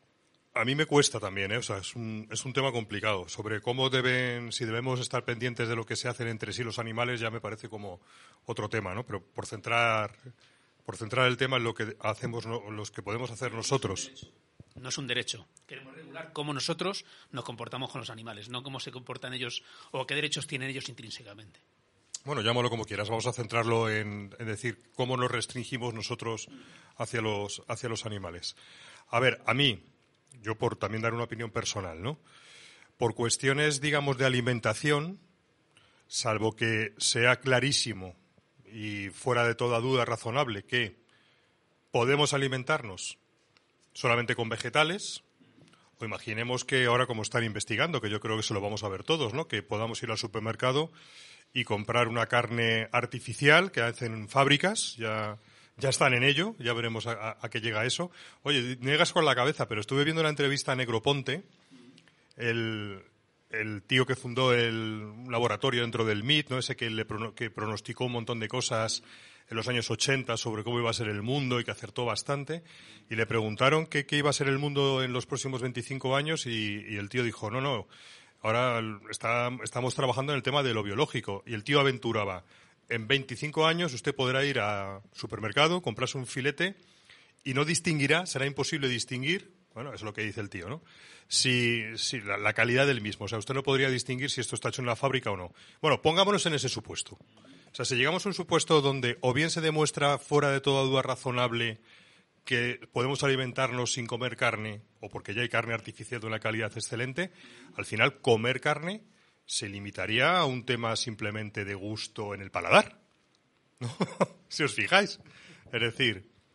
Speaker 3: A mí me cuesta también, ¿eh? O sea, es un, es un tema complicado. Sobre cómo deben, si debemos estar pendientes de lo que se hacen entre sí los animales, ya me parece como otro tema, ¿no? Pero por centrar, por centrar el tema en lo que hacemos, no, los que podemos hacer nosotros.
Speaker 5: No es un derecho. Queremos regular cómo nosotros nos comportamos con los animales, no cómo se comportan ellos o qué derechos tienen ellos intrínsecamente.
Speaker 3: Bueno, llámalo como quieras. Vamos a centrarlo en, en decir cómo nos restringimos nosotros hacia los, hacia los animales. A ver, a mí... Yo por también dar una opinión personal, ¿no? Por cuestiones, digamos, de alimentación, salvo que sea clarísimo y fuera de toda duda razonable que podemos alimentarnos solamente con vegetales, o imaginemos que ahora como están investigando, que yo creo que se lo vamos a ver todos, ¿no? Que podamos ir al supermercado y comprar una carne artificial que hacen fábricas, ya... Ya están en ello, ya veremos a, a, a qué llega eso. Oye, niegas con la cabeza, pero estuve viendo la entrevista a Negroponte, el, el tío que fundó el laboratorio dentro del M I T, ¿no? Ese que, le, que pronosticó un montón de cosas en los años ochenta sobre cómo iba a ser el mundo y que acertó bastante. Y le preguntaron qué, qué iba a ser el mundo en los próximos veinticinco años y, y el tío dijo, no, no, ahora está, estamos trabajando en el tema de lo biológico. Y el tío aventuraba... En veinticinco años usted podrá ir al supermercado, comprarse un filete y no distinguirá, será imposible distinguir, bueno, es lo que dice el tío, ¿no? Si, si la, la calidad del mismo. O sea, usted no podría distinguir si esto está hecho en la fábrica o no. Bueno, pongámonos en ese supuesto. O sea, si llegamos a un supuesto donde o bien se demuestra fuera de toda duda razonable que podemos alimentarnos sin comer carne, o porque ya hay carne artificial de una calidad excelente, al final comer carne se limitaría a un tema simplemente de gusto en el paladar, ¿no? Si os fijáis. Es decir,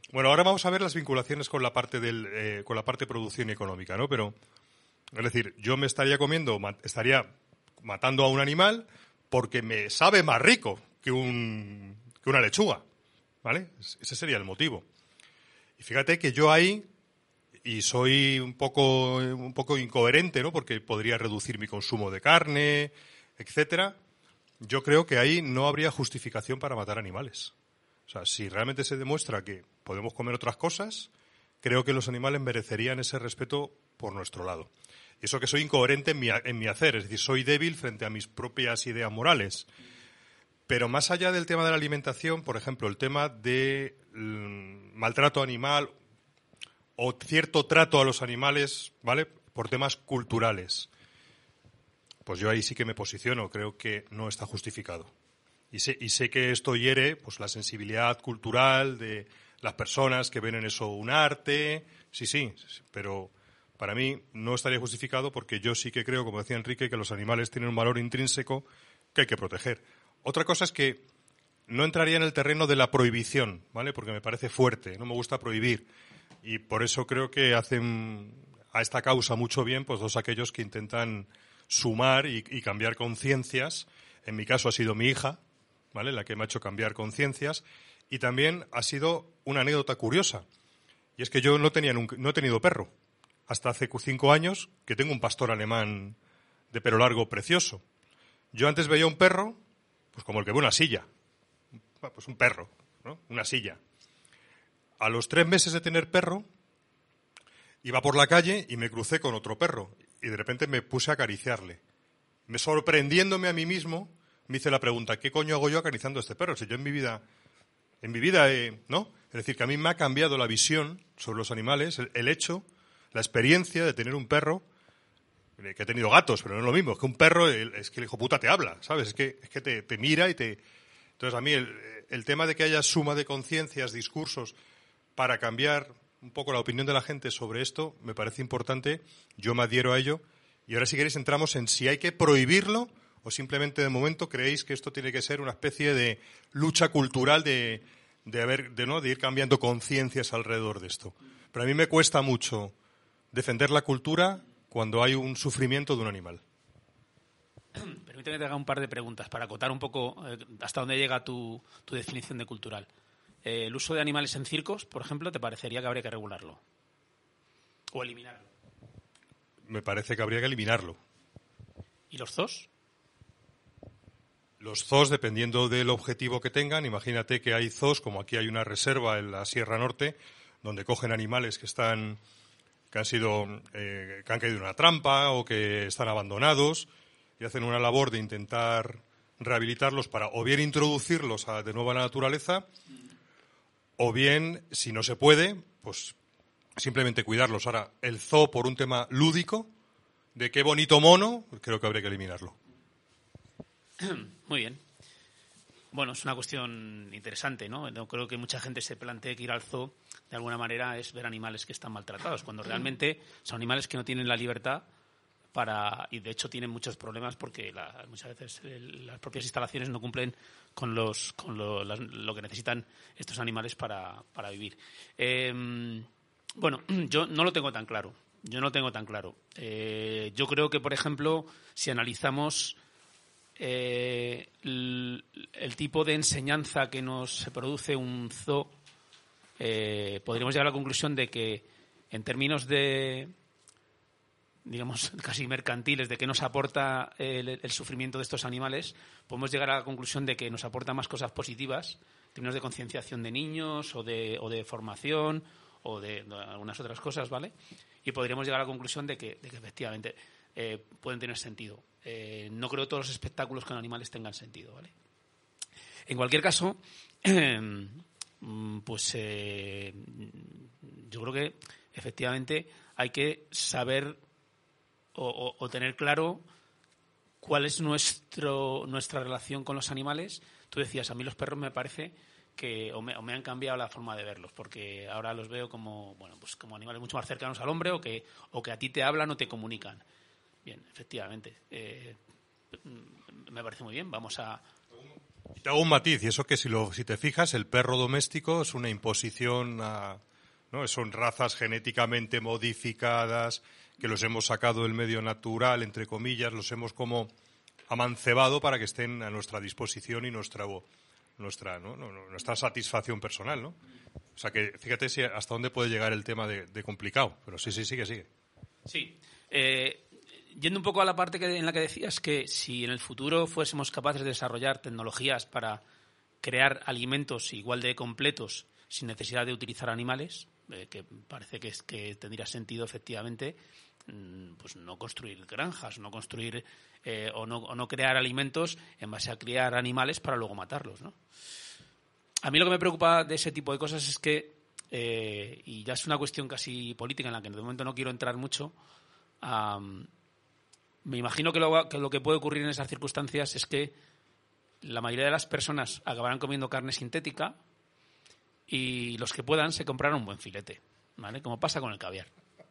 Speaker 3: Bueno, ahora vamos a ver las vinculaciones con la parte del, eh, con la parte de producción económica, ¿no? Pero, es decir, yo me estaría comiendo, estaría matando a un animal porque me sabe más rico que un que una lechuga, ¿vale? Ese sería el motivo. Y fíjate que yo ahí, y soy un poco un poco incoherente, ¿no? Porque podría reducir mi consumo de carne, etcétera. Yo creo que ahí no habría justificación para matar animales. O sea, si realmente se demuestra que podemos comer otras cosas, creo que los animales merecerían ese respeto por nuestro lado. Y eso que soy incoherente en mi, en mi hacer, es decir, soy débil frente a mis propias ideas morales. Pero más allá del tema de la alimentación, por ejemplo, el tema de mm, maltrato animal o cierto trato a los animales, ¿vale? Por temas culturales. Pues yo ahí sí que me posiciono, creo que no está justificado. Y sé, y sé que esto hiere pues la sensibilidad cultural de las personas que ven en eso un arte, sí, sí, pero para mí no estaría justificado porque yo sí que creo, como decía Enrique, que los animales tienen un valor intrínseco que hay que proteger. Otra cosa es que no entraría en el terreno de la prohibición, ¿vale? Porque me parece fuerte, no me gusta prohibir. Y por eso creo que hacen a esta causa mucho bien pues todos aquellos que intentan sumar y, y cambiar conciencias. En mi caso ha sido mi hija, ¿vale? La que me ha hecho cambiar conciencias. Y también ha sido una anécdota curiosa. Y es que yo no tenía nunca, no he tenido perro. Hasta hace cinco años que tengo un pastor alemán de pelo largo precioso. Yo antes veía un perro, pues como el que ve una silla. Pues un perro, ¿no? Una silla. A los tres meses de tener perro, iba por la calle y me crucé con otro perro. Y de repente me puse a acariciarle. Me sorprendiéndome a mí mismo, me hice la pregunta, ¿qué coño hago yo acariciando a este perro? Si yo en mi vida, en mi vida, eh, ¿no? Es decir, que a mí me ha cambiado la visión sobre los animales, el, el hecho, la experiencia de tener un perro, que he tenido gatos, pero no es lo mismo, es que un perro, es que el hijo puta te habla, ¿sabes? Es que, es que te, te mira y te... Entonces a mí el, el tema de que haya suma de conciencias, discursos, para cambiar un poco la opinión de la gente sobre esto, me parece importante, yo me adhiero a ello, y ahora si queréis entramos en si hay que prohibirlo o simplemente de momento creéis que esto tiene que ser una especie de lucha cultural de, de, haber, de, ¿no? de ir cambiando conciencias alrededor de esto. Pero a mí me cuesta mucho defender la cultura cuando hay un sufrimiento de un animal.
Speaker 5: Permíteme que te haga un par de preguntas para acotar un poco eh, hasta dónde llega tu, tu definición de cultural. Eh, ¿El uso de animales en circos, por ejemplo, te parecería que habría que regularlo? ¿O eliminarlo?
Speaker 3: Me parece que habría que eliminarlo.
Speaker 5: ¿Y los zoos?
Speaker 3: Los zoos, dependiendo del objetivo que tengan, imagínate que hay zoos, como aquí hay una reserva en la Sierra Norte, donde cogen animales que están que han sido eh, que han caído en una trampa o que están abandonados y hacen una labor de intentar rehabilitarlos para o bien introducirlos a, de nuevo a la naturaleza o bien, si no se puede, pues simplemente cuidarlos. Ahora, el zoo por un tema lúdico, de qué bonito mono, creo que habría que eliminarlo.
Speaker 5: Muy bien. Bueno, es una cuestión interesante, ¿no? No creo que mucha gente se plantee que ir al zoo, de alguna manera, es ver animales que están maltratados, cuando realmente son animales que no tienen la libertad para... Y, de hecho, tienen muchos problemas porque la, muchas veces el, las propias instalaciones no cumplen con, los, con lo, las, lo que necesitan estos animales para, para vivir. Eh, bueno, yo no lo tengo tan claro. Yo no lo tengo tan claro. Eh, yo creo que, por ejemplo, si analizamos... Eh, el, el tipo de enseñanza que nos produce un zoo, eh, podríamos llegar a la conclusión de que en términos de, digamos, casi mercantiles, de qué nos aporta el, el sufrimiento de estos animales, podemos llegar a la conclusión de que nos aporta más cosas positivas, en términos de concienciación de niños o de, o de formación o de, de algunas otras cosas, ¿vale? Y podríamos llegar a la conclusión de que, de que efectivamente eh, pueden tener sentido. Eh, no creo que todos los espectáculos con animales tengan sentido, ¿vale? En cualquier caso, eh, pues eh, yo creo que efectivamente hay que saber o, o, o tener claro cuál es nuestro nuestra relación con los animales. Tú decías, a mí los perros me parece que o me, o me han cambiado la forma de verlos, porque ahora los veo como, bueno, pues como animales mucho más cercanos al hombre o que, o que a ti te hablan o te comunican. Bien, efectivamente. Eh, me parece muy bien. Vamos a...
Speaker 3: Te hago un matiz, y eso que si, lo, si te fijas, el perro doméstico es una imposición, a, ¿no? Son razas genéticamente modificadas, que los hemos sacado del medio natural, entre comillas, los hemos como amancebado para que estén a nuestra disposición y nuestra, nuestra, ¿no? nuestra satisfacción personal, ¿no? O sea que fíjate si hasta dónde puede llegar el tema de, de complicado, pero sí, sí, sigue, sigue.
Speaker 5: Sí. Eh, yendo un poco a la parte que, en la que decías que si en el futuro fuésemos capaces de desarrollar tecnologías para crear alimentos igual de completos sin necesidad de utilizar animales, eh, que parece que, es, que tendría sentido efectivamente, pues no construir granjas, no construir eh, o, no, o no crear alimentos en base a criar animales para luego matarlos, ¿no? A mí lo que me preocupa de ese tipo de cosas es que, eh, y ya es una cuestión casi política en la que de momento no quiero entrar mucho, um, me imagino que lo, que lo que puede ocurrir en esas circunstancias es que la mayoría de las personas acabarán comiendo carne sintética y los que puedan se comprarán un buen filete, ¿vale? Como pasa con el caviar.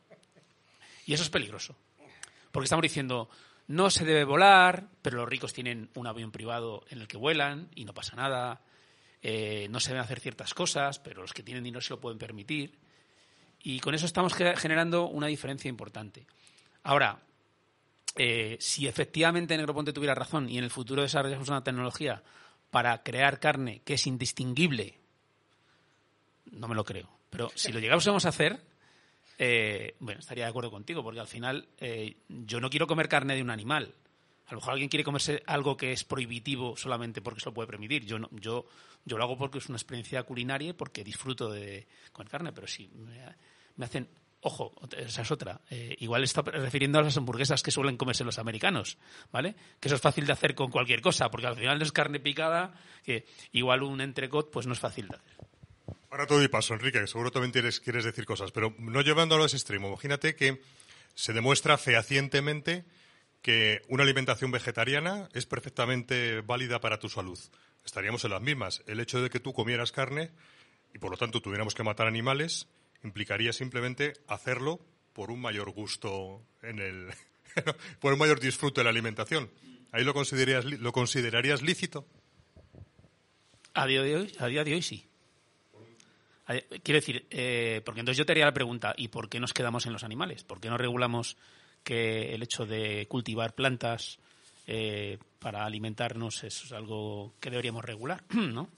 Speaker 5: Y eso es peligroso, porque estamos diciendo, no se debe volar, pero los ricos tienen un avión privado en el que vuelan y no pasa nada. Eh, no se deben hacer ciertas cosas, pero los que tienen dinero se lo pueden permitir. Y con eso estamos generando una diferencia importante. Ahora, eh, si efectivamente Negroponte tuviera razón y en el futuro desarrollamos una tecnología para crear carne que es indistinguible, no me lo creo. Pero si lo llegásemos a hacer... Eh, bueno, estaría de acuerdo contigo, porque al final eh, yo no quiero comer carne de un animal. A lo mejor alguien quiere comerse algo que es prohibitivo solamente porque se lo puede permitir. Yo no, yo, yo lo hago porque es una experiencia culinaria y porque disfruto de comer carne, pero si me, me hacen... Ojo, esa es otra. Eh, igual está refiriendo a las hamburguesas que suelen comerse los americanos, ¿vale? Que eso es fácil de hacer con cualquier cosa, porque al final no es carne picada, que igual un entrecot pues no es fácil de hacer.
Speaker 3: Ahora todo y paso, Enrique, que seguro también tienes, quieres decir cosas, pero no llevándolo a ese extremo. Imagínate que se demuestra fehacientemente que una alimentación vegetariana es perfectamente válida para tu salud. Estaríamos en las mismas. El hecho de que tú comieras carne y, por lo tanto, tuviéramos que matar animales implicaría simplemente hacerlo por un mayor gusto en el... por un mayor disfrute de la alimentación. ¿Ahí lo considerarías, lo considerarías lícito?
Speaker 5: A día de hoy, a día de hoy sí. Quiero decir, eh, porque entonces yo te haría la pregunta, ¿y por qué nos quedamos en los animales? ¿Por qué no regulamos que el hecho de cultivar plantas eh, para alimentarnos es algo que deberíamos regular, ¿no?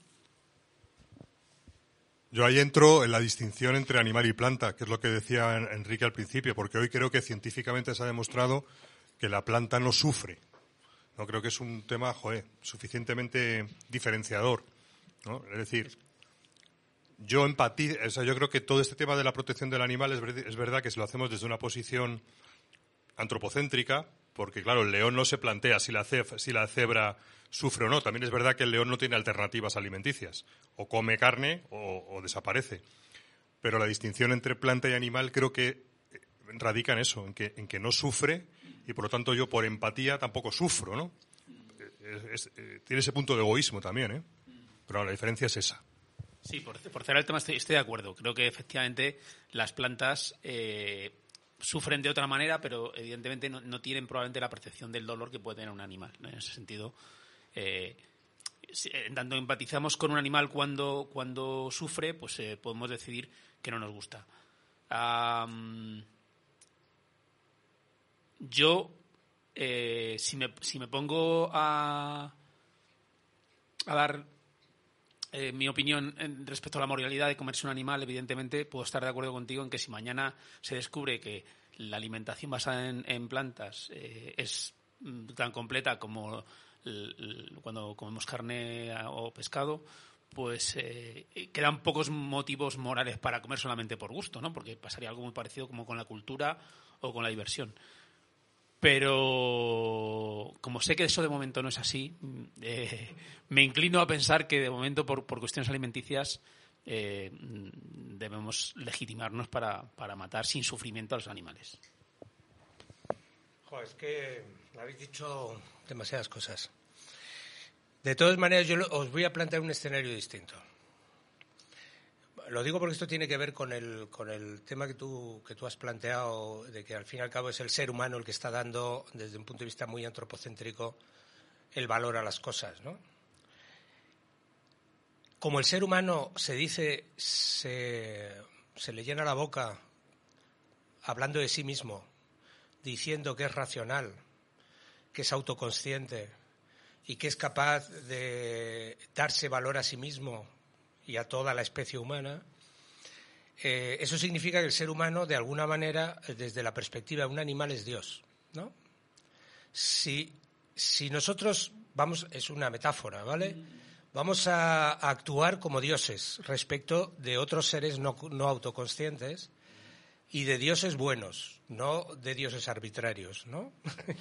Speaker 3: Yo ahí entro en la distinción entre animal y planta, que es lo que decía Enrique al principio, porque hoy creo que científicamente se ha demostrado que la planta no sufre. No creo que es un tema, joder, suficientemente diferenciador, ¿no? Es decir... Yo empatizo, o sea, yo creo que todo este tema de la protección del animal es, es verdad que si lo hacemos desde una posición antropocéntrica, porque claro, el león no se plantea si la, cef, si la cebra sufre o no. También es verdad que el león no tiene alternativas alimenticias. O come carne o, o desaparece. Pero la distinción entre planta y animal creo que radica en eso, en que, en que no sufre y por lo tanto yo por empatía tampoco sufro, ¿no? Es, es, tiene ese punto de egoísmo también, ¿eh? Pero la diferencia es esa.
Speaker 5: Sí, por, por cerrar el tema estoy, estoy de acuerdo. Creo que efectivamente las plantas eh, sufren de otra manera, pero evidentemente no, no tienen probablemente la percepción del dolor que puede tener un animal, ¿no? En ese sentido, eh, si, en tanto empatizamos con un animal cuando, cuando sufre, pues eh, podemos decidir que no nos gusta. Um, yo, eh, si, me, si me pongo a, a dar... Eh, mi opinión en, respecto a la moralidad de comerse un animal, evidentemente puedo estar de acuerdo contigo en que si mañana se descubre que la alimentación basada en, en plantas eh, es mm, tan completa como l, l, cuando comemos carne o pescado, pues eh, quedan pocos motivos morales para comer solamente por gusto, ¿no? Porque pasaría algo muy parecido como con la cultura o con la diversión. Pero como sé que eso de momento no es así, eh, me inclino a pensar que de momento por, por cuestiones alimenticias eh, debemos legitimarnos para, para matar sin sufrimiento a los animales.
Speaker 4: Jo, es que habéis dicho demasiadas cosas. De todas maneras, yo os voy a plantear un escenario distinto. Lo digo porque esto tiene que ver con el, con el tema que tú, que tú has planteado, de que al fin y al cabo es el ser humano el que está dando, desde un punto de vista muy antropocéntrico, el valor a las cosas, ¿no? como el ser humano se dice, se, se le llena la boca hablando de sí mismo, diciendo que es racional, que es autoconsciente y que es capaz de darse valor a sí mismo y a toda la especie humana, eh, eso significa que el ser humano, de alguna manera, desde la perspectiva de un animal, es Dios, ¿no? Si, si nosotros vamos, es una metáfora, ¿vale? Vamos a, a actuar como dioses respecto de otros seres no, no autoconscientes y de dioses buenos, no de dioses arbitrarios, ¿no?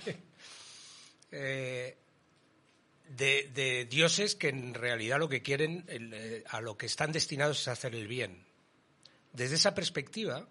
Speaker 4: eh, de, de dioses que en realidad lo que quieren, el, eh, a lo que están destinados es hacer el bien. Desde esa perspectiva,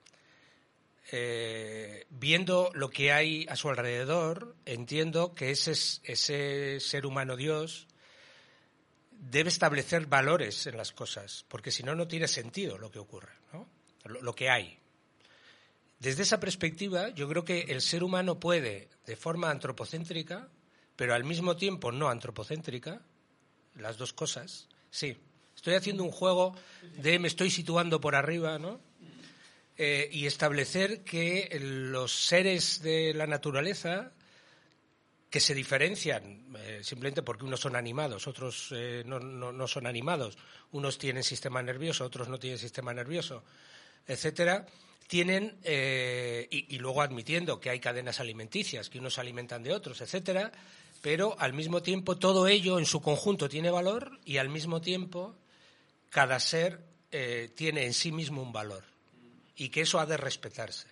Speaker 4: eh, viendo lo que hay a su alrededor, entiendo que ese, ese ser humano Dios debe establecer valores en las cosas, porque si no, no tiene sentido lo que ocurre, ¿no? Lo, lo que hay. Desde esa perspectiva, yo creo que el ser humano puede, de forma antropocéntrica, pero al mismo tiempo no antropocéntrica, las dos cosas, sí. Estoy haciendo un juego de me estoy situando por arriba, ¿no? Eh, y establecer que los seres de la naturaleza que se diferencian eh, simplemente porque unos son animados, otros eh, no, no, no son animados, unos tienen sistema nervioso, otros no tienen sistema nervioso, etcétera, tienen, eh, y, y luego admitiendo que hay cadenas alimenticias, que unos se alimentan de otros, etcétera, pero al mismo tiempo todo ello en su conjunto tiene valor y al mismo tiempo cada ser eh, tiene en sí mismo un valor y que eso ha de respetarse.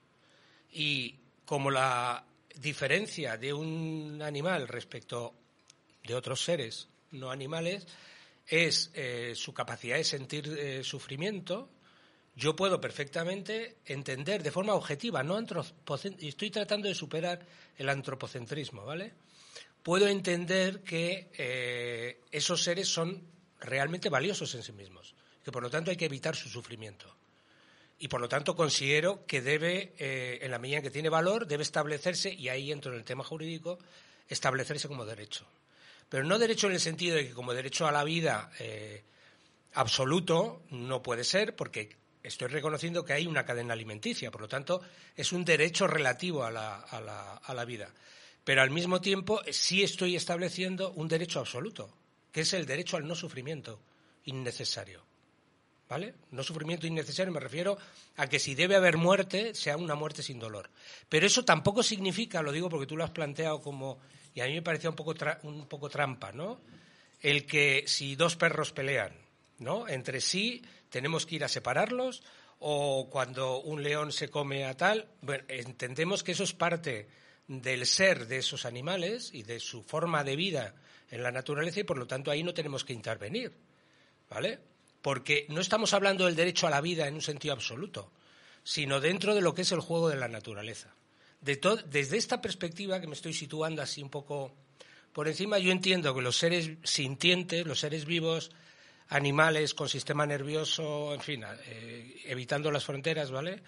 Speaker 4: Y como la diferencia de un animal respecto de otros seres no animales es eh, su capacidad de sentir eh, sufrimiento, yo puedo perfectamente entender de forma objetiva, no antropocéntrica, y estoy tratando de superar el antropocentrismo, ¿vale? Puedo entender que eh, esos seres son realmente valiosos en sí mismos, que por lo tanto hay que evitar su sufrimiento. Y por lo tanto considero que debe, eh, en la medida en que tiene valor, debe establecerse, y ahí entro en el tema jurídico, establecerse como derecho. Pero no derecho en el sentido de que como derecho a la vida eh, absoluto no puede ser, porque estoy reconociendo que hay una cadena alimenticia, por lo tanto es un derecho relativo a la, a la, a la vida. Pero al mismo tiempo sí estoy estableciendo un derecho absoluto, que es el derecho al no sufrimiento innecesario. ¿Vale? No sufrimiento innecesario, me refiero a que si debe haber muerte, sea una muerte sin dolor. Pero eso tampoco significa, lo digo porque tú lo has planteado como, y a mí me parecía un poco, tra, un poco trampa, ¿no? El que si dos perros pelean, ¿no? Entre sí tenemos que ir a separarlos, o cuando un león se come a tal, bueno, entendemos que eso es parte del ser de esos animales y de su forma de vida en la naturaleza y por lo tanto ahí no tenemos que intervenir, ¿vale? Porque no estamos hablando del derecho a la vida en un sentido absoluto, sino dentro de lo que es el juego de la naturaleza. De to- desde esta perspectiva, que me estoy situando así un poco por encima, yo entiendo que los seres sintientes, los seres vivos, animales con sistema nervioso, en fin, eh, evitando las fronteras, ¿vale?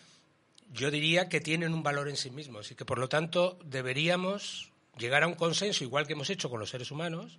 Speaker 4: Yo diría que tienen un valor en sí mismos y que, por lo tanto, deberíamos llegar a un consenso, igual que hemos hecho con los seres humanos,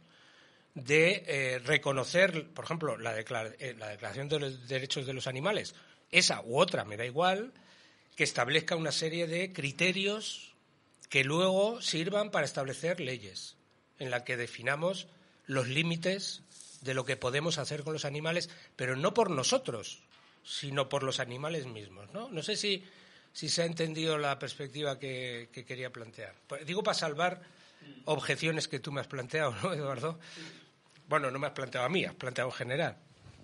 Speaker 4: de eh, reconocer, por ejemplo, la, declara- eh, la Declaración de los Derechos de los Animales, esa u otra, me da igual, que establezca una serie de criterios que luego sirvan para establecer leyes en las que definamos los límites de lo que podemos hacer con los animales, pero no por nosotros, sino por los animales mismos, ¿no? No sé si, si se ha entendido la perspectiva que, que quería plantear. Digo para salvar objeciones que tú me has planteado, ¿no, Eduardo? Bueno, no me has planteado a mí, has planteado en general.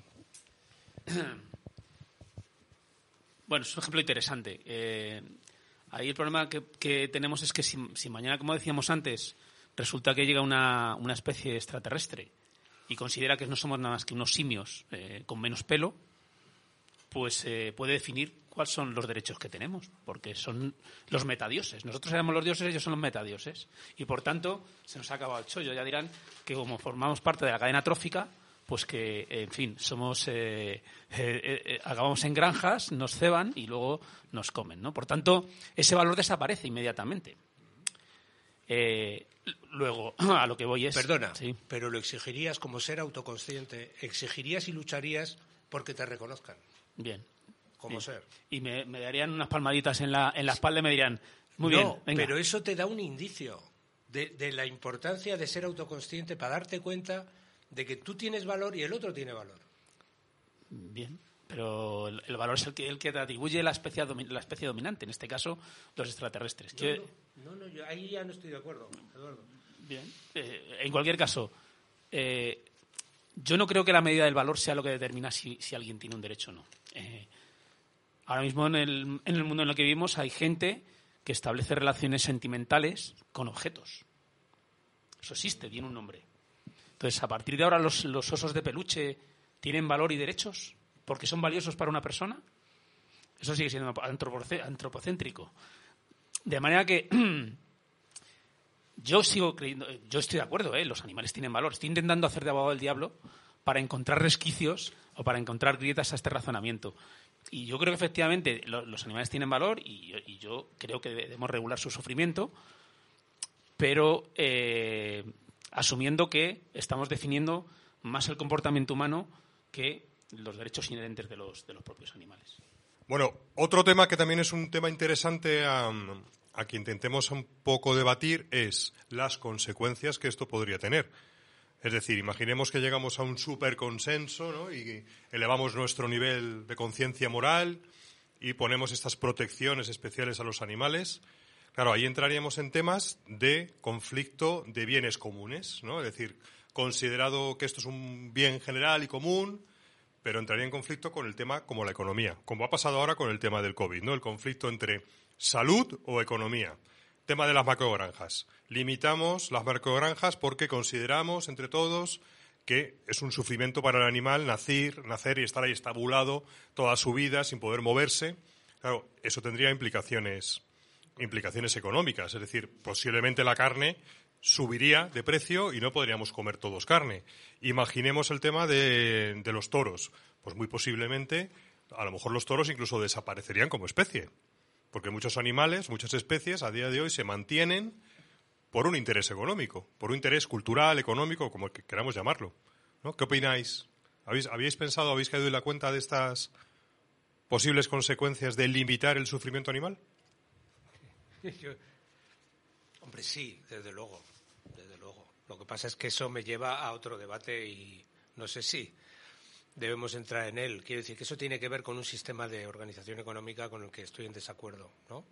Speaker 5: Bueno, es un ejemplo interesante. Eh, ahí el problema que, que tenemos es que si, si mañana, como decíamos antes, resulta que llega una, una especie extraterrestre y considera que no somos nada más que unos simios eh, con menos pelo, pues eh, puede definir cuáles son los derechos que tenemos, porque son los metadioses. Nosotros éramos los dioses, ellos son los metadioses. Y, por tanto, se nos ha acabado el chollo. Ya dirán que, como formamos parte de la cadena trófica, pues que, en fin, somos eh, eh, eh, acabamos en granjas, nos ceban y luego nos comen, ¿no? Por tanto, ese valor desaparece inmediatamente. Eh, Luego, a lo que voy es...
Speaker 4: Perdona,
Speaker 5: sí.
Speaker 4: pero lo exigirías como ser autoconsciente, exigirías y lucharías porque te reconozcan.
Speaker 5: Bien.
Speaker 4: Como
Speaker 5: Bien.
Speaker 4: ser.
Speaker 5: Y me, me darían unas palmaditas en la, en la espalda y me dirían, muy
Speaker 4: no,
Speaker 5: bien, venga.
Speaker 4: pero eso te da un indicio de, de la importancia de ser autoconsciente para darte cuenta de que tú tienes valor y el otro tiene valor.
Speaker 5: Bien, pero el, el valor es el que, el que te atribuye la especie, domi- la especie dominante, en este caso, los extraterrestres.
Speaker 4: No,
Speaker 5: Que-
Speaker 4: no, no, no, yo ahí ya no estoy de acuerdo, Eduardo.
Speaker 5: Bien. Eh, en cualquier caso, eh, yo no creo que la medida del valor sea lo que determina si, si alguien tiene un derecho o no. Eh, ahora mismo en el, en el mundo en el que vivimos hay gente que establece relaciones sentimentales con objetos. Eso existe, tiene un nombre. Entonces, a partir de ahora, los, los osos de peluche tienen valor y derechos porque son valiosos para una persona. Eso sigue siendo antropoce- antropocéntrico. De manera que yo sigo creyendo, yo estoy de acuerdo, ¿eh? Los animales tienen valor. Estoy intentando hacer de abogado del diablo para encontrar resquicios o para encontrar grietas a este razonamiento. Y yo creo que efectivamente lo, los animales tienen valor y, y yo creo que debemos regular su sufrimiento, pero eh, asumiendo que estamos definiendo más el comportamiento humano que los derechos inherentes de los, de los propios animales.
Speaker 3: Bueno, otro tema que también es un tema interesante a, a que intentemos un poco debatir es las consecuencias que esto podría tener. Es decir, imaginemos que llegamos a un superconsenso, ¿no? Y elevamos nuestro nivel de conciencia moral y ponemos estas protecciones especiales a los animales. Claro, ahí entraríamos en temas de conflicto de bienes comunes, ¿no? Es decir, considerado que esto es un bien general y común, pero entraría en conflicto con el tema como la economía, como ha pasado ahora con el tema del COVID, ¿no? El conflicto entre salud o economía. Tema de las macrogranjas. Limitamos las macrogranjas porque consideramos entre todos que es un sufrimiento para el animal nacer, nacer y estar ahí estabulado toda su vida sin poder moverse. Claro, eso tendría implicaciones, implicaciones económicas. Es decir, posiblemente la carne subiría de precio y no podríamos comer todos carne. Imaginemos el tema de, de los toros. Pues muy posiblemente, a lo mejor los toros incluso desaparecerían como especie. Porque muchos animales, muchas especies, a día de hoy se mantienen por un interés económico, por un interés cultural, económico, como que queramos llamarlo, ¿no? ¿Qué opináis? ¿Habéis, ¿Habéis pensado, habéis caído en la cuenta de estas posibles consecuencias de limitar el sufrimiento animal?
Speaker 4: Yo, hombre, sí, desde luego, desde luego. Lo que pasa es que eso me lleva a otro debate y no sé si debemos entrar en él. Quiero decir que eso tiene que ver con un sistema de organización económica con el que estoy en desacuerdo, ¿no?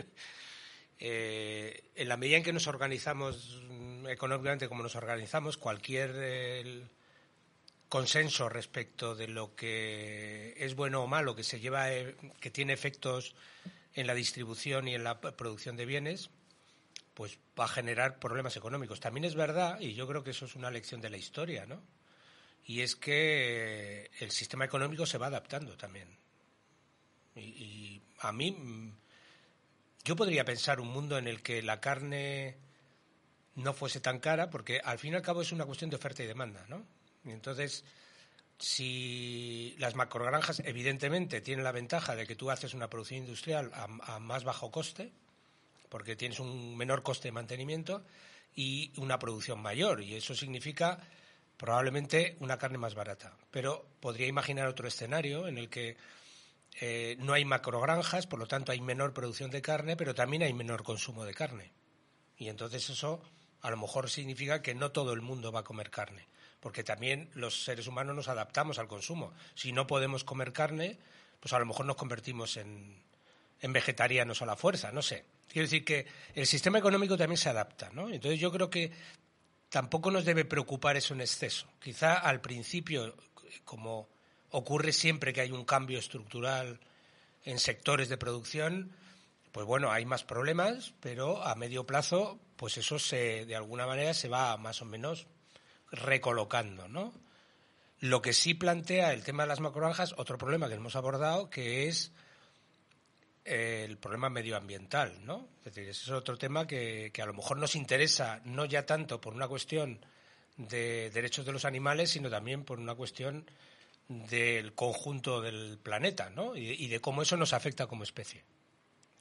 Speaker 4: eh, en la medida en que nos organizamos económicamente como nos organizamos, cualquier eh, consenso respecto de lo que es bueno o malo, que se lleva, eh, que tiene efectos en la distribución y en la producción de bienes, pues va a generar problemas económicos. También es verdad, y yo creo que eso es una lección de la historia, ¿no? Y es que el sistema económico se va adaptando también. Y, y a mí, yo podría pensar un mundo en el que la carne no fuese tan cara, porque al fin y al cabo es una cuestión de oferta y demanda, ¿no? Y entonces, si las macrogranjas evidentemente tienen la ventaja de que tú haces una producción industrial a, a más bajo coste, porque tienes un menor coste de mantenimiento y una producción mayor, y eso significa probablemente una carne más barata. Pero podría imaginar otro escenario en el que eh, no hay macrogranjas, por lo tanto hay menor producción de carne, pero también hay menor consumo de carne. Y entonces eso a lo mejor significa que no todo el mundo va a comer carne, porque también los seres humanos nos adaptamos al consumo. Si no podemos comer carne, pues a lo mejor nos convertimos en, en vegetarianos a la fuerza, no sé. Quiero decir que el sistema económico también se adapta, ¿no? Entonces yo creo que tampoco nos debe preocupar eso en exceso. Quizá al principio, como ocurre siempre que hay un cambio estructural en sectores de producción, pues bueno, hay más problemas, pero a medio plazo, pues eso se, de alguna manera se va más o menos recolocando, ¿no? Lo que sí plantea el tema de las macrogranjas, otro problema que hemos abordado, que es el problema medioambiental, ¿no? Es decir, ese es otro tema que, que a lo mejor nos interesa, no ya tanto por una cuestión de derechos de los animales, sino también por una cuestión del conjunto del planeta, ¿no? Y, y de cómo eso nos afecta como especie.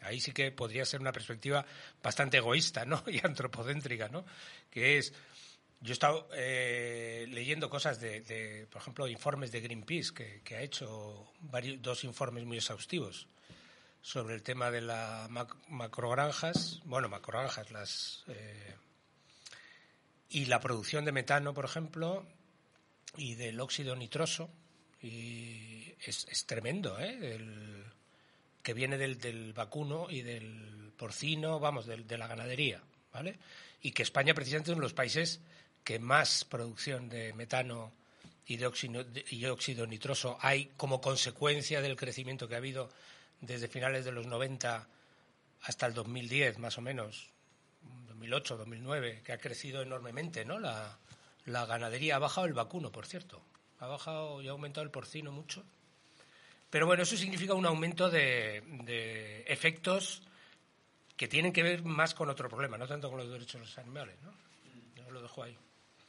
Speaker 4: Ahí sí que podría ser una perspectiva bastante egoísta, ¿no? Y antropocéntrica, ¿no? Que es... Yo he estado eh, leyendo cosas de, de, por ejemplo, informes de Greenpeace, que, que ha hecho varios, dos informes muy exhaustivos sobre el tema de las mac- macrogranjas, bueno, macrogranjas, las eh, y la producción de metano, por ejemplo, y del óxido nitroso, y es, es tremendo, ¿eh? El, que viene del, del vacuno y del porcino, vamos, del, de la ganadería, ¿vale? Y que España precisamente es uno de los países que más producción de metano y de óxido, y óxido nitroso hay como consecuencia del crecimiento que ha habido desde finales de los noventa hasta el dos mil diez, más o menos, dos mil ocho, dos mil nueve, que ha crecido enormemente, ¿no? La, la ganadería. Ha bajado el vacuno, por cierto. Ha bajado y ha aumentado el porcino mucho. Pero bueno, eso significa un aumento de, de efectos que tienen que ver más con otro problema, no tanto con los derechos de los animales, ¿no? Yo lo dejo ahí.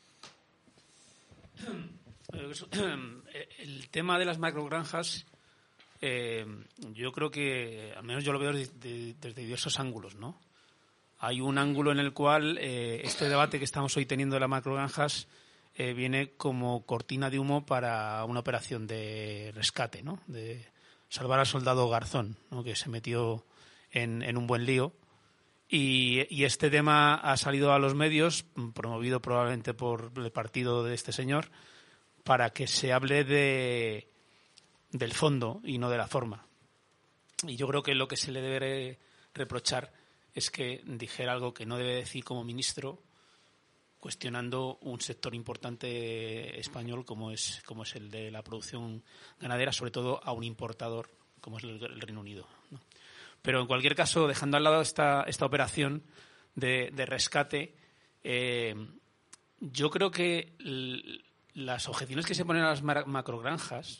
Speaker 5: El tema de las macrogranjas, eh, yo creo que, al menos yo lo veo desde, desde diversos ángulos, ¿no? Hay un ángulo en el cual eh, este debate que estamos hoy teniendo de las macrogranjas eh, viene como cortina de humo para una operación de rescate, ¿no? De salvar al soldado Garzón, ¿no? Que se metió en, en un buen lío. Y, y este tema ha salido a los medios, promovido probablemente por el partido de este señor, para que se hable de, del fondo y no de la forma. Y yo creo que lo que se le debe reprochar es que dijera algo que no debe decir como ministro, cuestionando un sector importante español como es, como es el de la producción ganadera, sobre todo a un importador como es el, el Reino Unido, ¿no? Pero en cualquier caso, dejando al lado esta, esta operación de, de rescate, eh, yo creo que l- las objeciones que se ponen a las mar- macrogranjas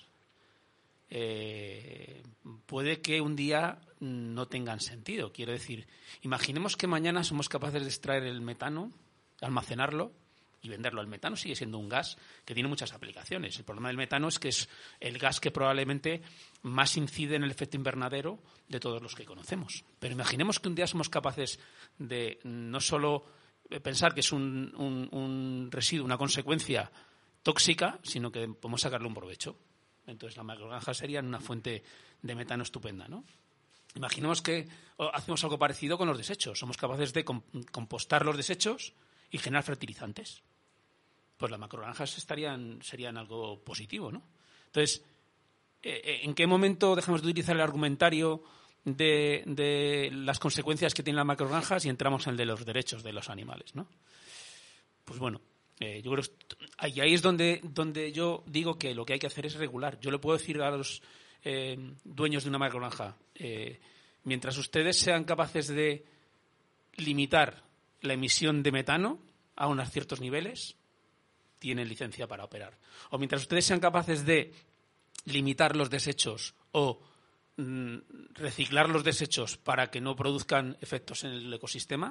Speaker 5: eh, puede que un día no tengan sentido. Quiero decir, imaginemos que mañana somos capaces de extraer el metano, almacenarlo y venderlo. El metano sigue siendo un gas que tiene muchas aplicaciones. El problema del metano es que es el gas que probablemente más incide en el efecto invernadero de todos los que conocemos. Pero imaginemos que un día somos capaces de no solo pensar que es un, un, un residuo, una consecuencia tóxica, sino que podemos sacarle un provecho. Entonces, las macrogranjas serían una fuente de metano estupenda, ¿no? Imaginemos que hacemos algo parecido con los desechos. Somos capaces de compostar los desechos y generar fertilizantes. Pues las macrogranjas estarían, serían algo positivo, ¿no? Entonces, ¿en qué momento dejamos de utilizar el argumentario de, de las consecuencias que tienen las macrogranjas y entramos en el de los derechos de los animales, ¿no? Pues bueno, eh, yo creo que ahí es donde, donde yo digo que lo que hay que hacer es regular. Yo le puedo decir a los eh, dueños de una macrogranja, eh, mientras ustedes sean capaces de limitar la emisión de metano a unos ciertos niveles, tienen licencia para operar. O mientras ustedes sean capaces de limitar los desechos o mm, reciclar los desechos para que no produzcan efectos en el ecosistema,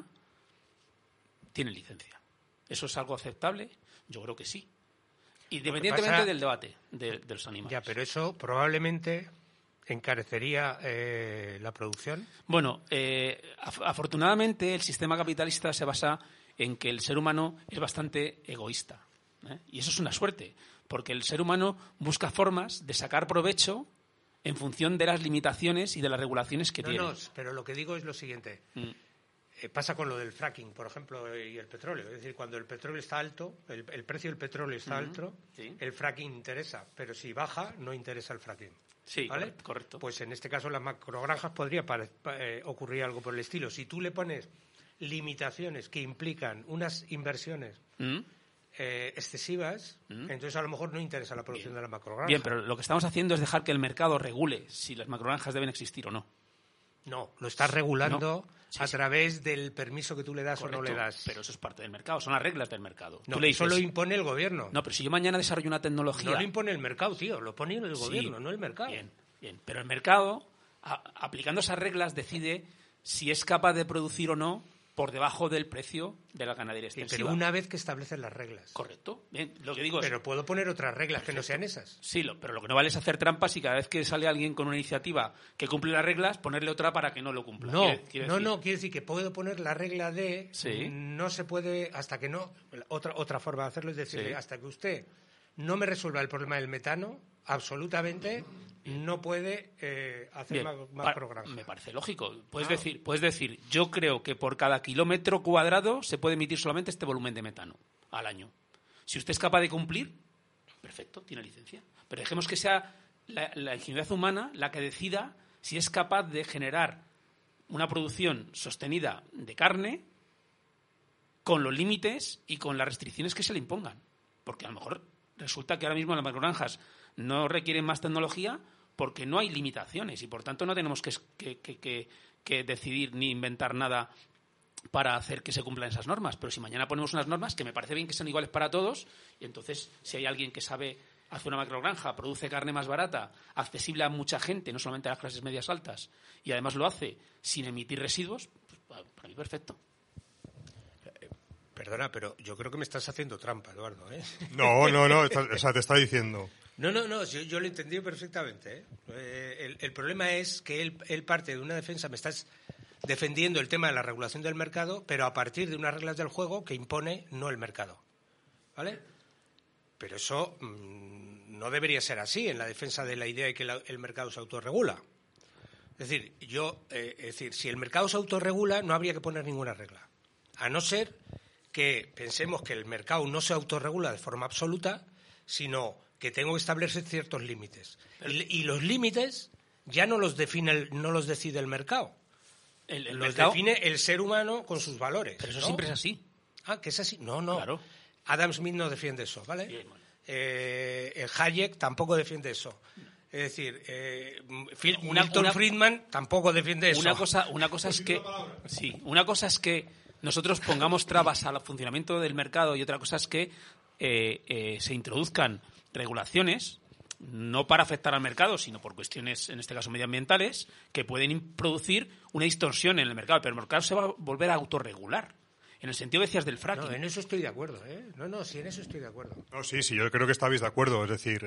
Speaker 5: tienen licencia. ¿Eso es algo aceptable? Yo creo que sí. Independientemente
Speaker 4: pasa...
Speaker 5: del debate de, de los animales.
Speaker 4: Ya, pero eso probablemente encarecería eh, la producción.
Speaker 5: Bueno, eh, af- afortunadamente el sistema capitalista se basa en que el ser humano es bastante egoísta, ¿eh? Y eso es una suerte, porque el ser humano busca formas de sacar provecho en función de las limitaciones y de las regulaciones que
Speaker 4: no,
Speaker 5: tiene.
Speaker 4: No, pero lo que digo es lo siguiente. Mm. Eh, pasa con lo del fracking, por ejemplo, y el petróleo. Es decir, cuando el petróleo está alto, el, el precio del petróleo está uh-huh. alto, sí. El fracking interesa, pero si baja, no interesa el fracking.
Speaker 5: Sí,
Speaker 4: ¿vale?
Speaker 5: Correcto.
Speaker 4: Pues en este caso, en las macrogranjas podría pare, eh, ocurrir algo por el estilo. Si tú le pones limitaciones que implican unas inversiones ¿Mm? eh, excesivas, ¿Mm? entonces a lo mejor no interesa la producción Bien. de la macrogranja.
Speaker 5: Bien, pero lo que estamos haciendo es dejar que el mercado regule si las macrogranjas deben existir o no.
Speaker 4: No, lo estás regulando
Speaker 5: no. sí,
Speaker 4: a
Speaker 5: sí.
Speaker 4: través del permiso que tú le das Correcto, o no le das.
Speaker 5: Pero eso es parte del mercado, son las reglas del mercado.
Speaker 4: No,
Speaker 5: tú le
Speaker 4: dices, eso lo impone el gobierno.
Speaker 5: No, pero si yo mañana desarrollo una tecnología...
Speaker 4: No lo impone el mercado, tío, lo pone el gobierno,
Speaker 5: sí.
Speaker 4: no el mercado.
Speaker 5: Bien, bien. Pero el mercado, a, aplicando esas reglas, decide si es capaz de producir o no por debajo del precio de la ganadería extensiva.
Speaker 4: Pero una vez que establecen las reglas.
Speaker 5: Correcto. Bien, lo que digo
Speaker 4: pero
Speaker 5: es,
Speaker 4: puedo poner otras reglas Perfecto. que no sean esas.
Speaker 5: Sí, lo, pero lo que no vale es hacer trampas y cada vez que sale alguien con una iniciativa que cumple las reglas, ponerle otra para que no lo cumpla.
Speaker 4: No,
Speaker 5: quiere, quiere
Speaker 4: no,
Speaker 5: decir...
Speaker 4: no, quiere decir que puedo poner la regla de
Speaker 5: sí.
Speaker 4: no se puede hasta que no... Otra, otra forma de hacerlo es decir,
Speaker 5: sí.
Speaker 4: hasta que usted no me resuelva el problema del metano, absolutamente no puede eh, hacer
Speaker 5: Bien,
Speaker 4: más, más programas.
Speaker 5: Me parece lógico. Puedes,
Speaker 4: ah.
Speaker 5: decir, puedes decir, yo creo que por cada kilómetro cuadrado se puede emitir solamente este volumen de metano al año. Si usted es capaz de cumplir, perfecto, tiene licencia. Pero dejemos que sea la, la ingenuidad humana la que decida si es capaz de generar una producción sostenida de carne con los límites y con las restricciones que se le impongan. Porque a lo mejor resulta que ahora mismo las macrogranjas no requieren más tecnología porque no hay limitaciones y, por tanto, no tenemos que, que, que, que decidir ni inventar nada para hacer que se cumplan esas normas. Pero si mañana ponemos unas normas que me parece bien que sean iguales para todos, y entonces si hay alguien que sabe hacer una macrogranja, produce carne más barata, accesible a mucha gente, no solamente a las clases medias altas, y además lo hace sin emitir residuos, pues para mí perfecto.
Speaker 4: Perdona, pero yo creo que me estás haciendo trampa, Eduardo, ¿eh?
Speaker 3: No, no, no, está, o sea, te está diciendo...
Speaker 4: No, no, no, yo, yo lo he entendido perfectamente, ¿eh? Eh, el, el problema es que él, él parte de una defensa, me estás defendiendo el tema de la regulación del mercado, pero a partir de unas reglas del juego que impone no el mercado, ¿vale? Pero eso mmm, no debería ser así en la defensa de la idea de que la, el mercado se autorregula. Es decir, yo, eh, es decir, si el mercado se autorregula, no habría que poner ninguna regla, a no ser que pensemos que el mercado no se autorregula de forma absoluta, sino que tengo que establecer ciertos límites. Y, y los límites ya no los define el, no los decide el mercado.
Speaker 5: El, el
Speaker 4: los
Speaker 5: mercado...
Speaker 4: define el ser humano con sus valores.
Speaker 5: Pero eso
Speaker 4: ¿no?
Speaker 5: siempre es así.
Speaker 4: Ah, que es así. No, no.
Speaker 5: Claro.
Speaker 4: Adam Smith no defiende eso, ¿vale?
Speaker 5: Bien, bueno.
Speaker 4: eh, Hayek tampoco defiende eso. Es decir, eh, Phil,
Speaker 5: una,
Speaker 4: Milton
Speaker 5: una,
Speaker 4: Friedman tampoco defiende eso.
Speaker 5: Una cosa, una cosa es que... Sí, una cosa es que nosotros pongamos trabas al funcionamiento del mercado y otra cosa es que eh, eh, se introduzcan regulaciones, no para afectar al mercado, sino por cuestiones, en este caso medioambientales, que pueden producir una distorsión en el mercado. Pero el mercado se va a volver a autorregular. En el sentido que decías del fracking.
Speaker 4: No, en eso estoy de acuerdo, ¿eh? No, no, sí, en eso estoy de acuerdo.
Speaker 3: No, sí, sí, yo creo que estabais de acuerdo. Es decir,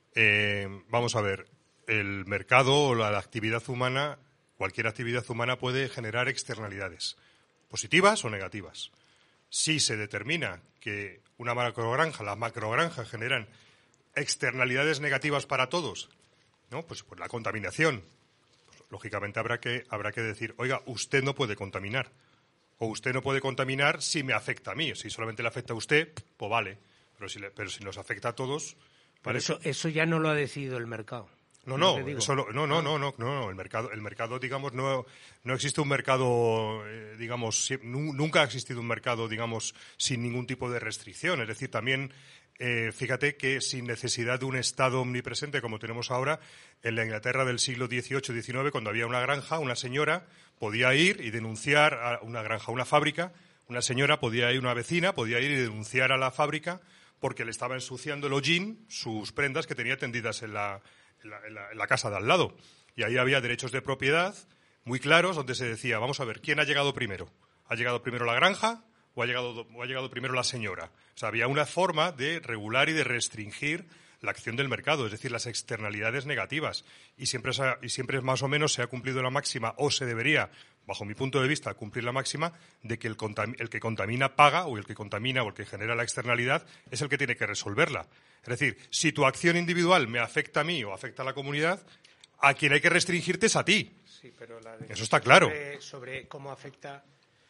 Speaker 3: eh, vamos a ver, el mercado o la, la actividad humana, cualquier actividad humana puede generar externalidades, positivas o negativas. Si se determina que una macrogranja, las macrogranjas generan externalidades negativas para todos, ¿no? Pues, pues la contaminación. Pues, lógicamente habrá que, habrá que decir, oiga, usted no puede contaminar. O usted no puede contaminar si me afecta a mí. Si solamente le afecta a usted, pues vale. Pero si, le, pero si nos afecta a todos...
Speaker 4: Pero eso, eso ya no lo ha decidido el mercado.
Speaker 3: No, no, eso lo, no, no, no, no, no, el mercado, el mercado, digamos, no, no existe un mercado, eh, digamos, si, nunca ha existido un mercado, digamos, sin ningún tipo de restricción. Es decir, también, eh, fíjate que sin necesidad de un Estado omnipresente como tenemos ahora, en la Inglaterra del siglo dieciocho diecinueve, cuando había una granja, una señora podía ir y denunciar a una granja, una fábrica, una señora podía ir, una vecina podía ir y denunciar a la fábrica porque le estaba ensuciando el hollín sus prendas que tenía tendidas en la En la, en, la, en la casa de al lado. Y ahí había derechos de propiedad muy claros donde se decía, vamos a ver, ¿quién ha llegado primero? ¿Ha llegado primero la granja o ha llegado, o ha llegado primero la señora? O sea, había una forma de regular y de restringir la acción del mercado, es decir, las externalidades negativas. Y siempre, se ha, y siempre más o menos se ha cumplido la máxima, o se debería, bajo mi punto de vista, cumplir la máxima de que el, contam- el que contamina paga, o el que contamina o el que genera la externalidad es el que tiene que resolverla. Es decir, si tu acción individual me afecta a mí o afecta a la comunidad, a quien hay que restringirte es a ti.
Speaker 4: Sí, pero la de...
Speaker 3: Eso está claro.
Speaker 4: Sobre, sobre cómo afecta...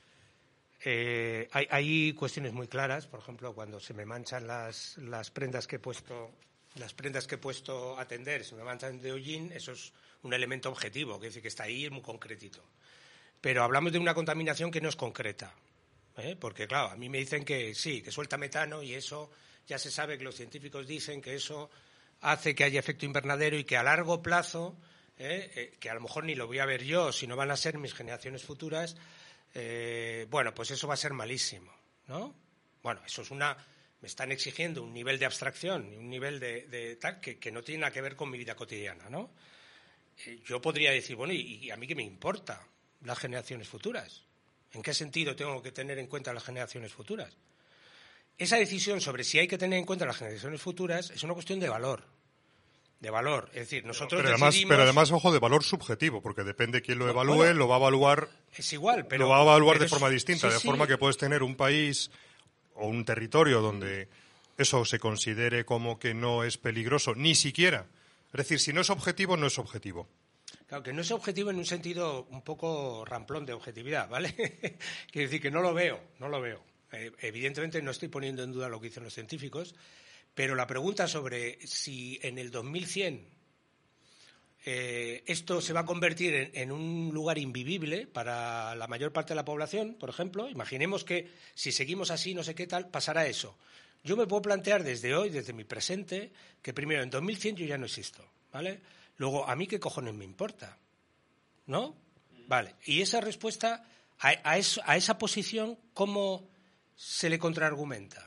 Speaker 4: Eh, hay, hay cuestiones muy claras. Por ejemplo, cuando se me manchan las, las prendas que he puesto... Las prendas que he puesto a tender, se me manchan de hollín, eso es un elemento objetivo, que decir que está ahí, es muy concretito. Pero hablamos de una contaminación que no es concreta, ¿eh? Porque, claro, a mí me dicen que sí, que suelta metano y eso ya se sabe que los científicos dicen que eso hace que haya efecto invernadero y que a largo plazo, ¿eh? Eh, que a lo mejor ni lo voy a ver yo, sino van a ser mis generaciones futuras, eh, bueno, pues eso va a ser malísimo, ¿no? Bueno, eso es una... Me están exigiendo un nivel de abstracción y un nivel de, de tal que, que no tiene nada que ver con mi vida cotidiana, ¿no? Eh, yo podría decir, bueno, ¿y, y a mí qué me importa las generaciones futuras? ¿En qué sentido tengo que tener en cuenta las generaciones futuras? Esa decisión sobre si hay que tener en cuenta las generaciones futuras es una cuestión de valor. De valor. Es decir, nosotros
Speaker 3: pero además,
Speaker 4: decidimos...
Speaker 3: pero además, ojo, de valor subjetivo, porque depende quién lo evalúe,
Speaker 4: bueno,
Speaker 3: lo va a evaluar...
Speaker 4: Es igual, pero...
Speaker 3: Lo va a evaluar
Speaker 4: pero
Speaker 3: de forma
Speaker 4: es,
Speaker 3: distinta,
Speaker 4: sí,
Speaker 3: de
Speaker 4: sí.
Speaker 3: forma que puedes tener un país o un territorio donde eso se considere como que no es peligroso, ni siquiera. Es decir, si no es objetivo, no es objetivo.
Speaker 4: Claro, que no es objetivo en un sentido un poco ramplón de objetividad, ¿vale? Quiero decir que no lo veo, no lo veo. Eh, evidentemente no estoy poniendo en duda lo que dicen los científicos, pero la pregunta sobre si en el dos mil cien eh, esto se va a convertir en, en un lugar invivible para la mayor parte de la población, por ejemplo, imaginemos que si seguimos así, no sé qué tal, pasará eso. Yo me puedo plantear desde hoy, desde mi presente, que primero en dos mil cien yo ya no existo, ¿vale? Luego, ¿a mí qué cojones me importa? ¿No? Vale. Y esa respuesta, a, a, eso, a esa posición, ¿cómo se le contraargumenta?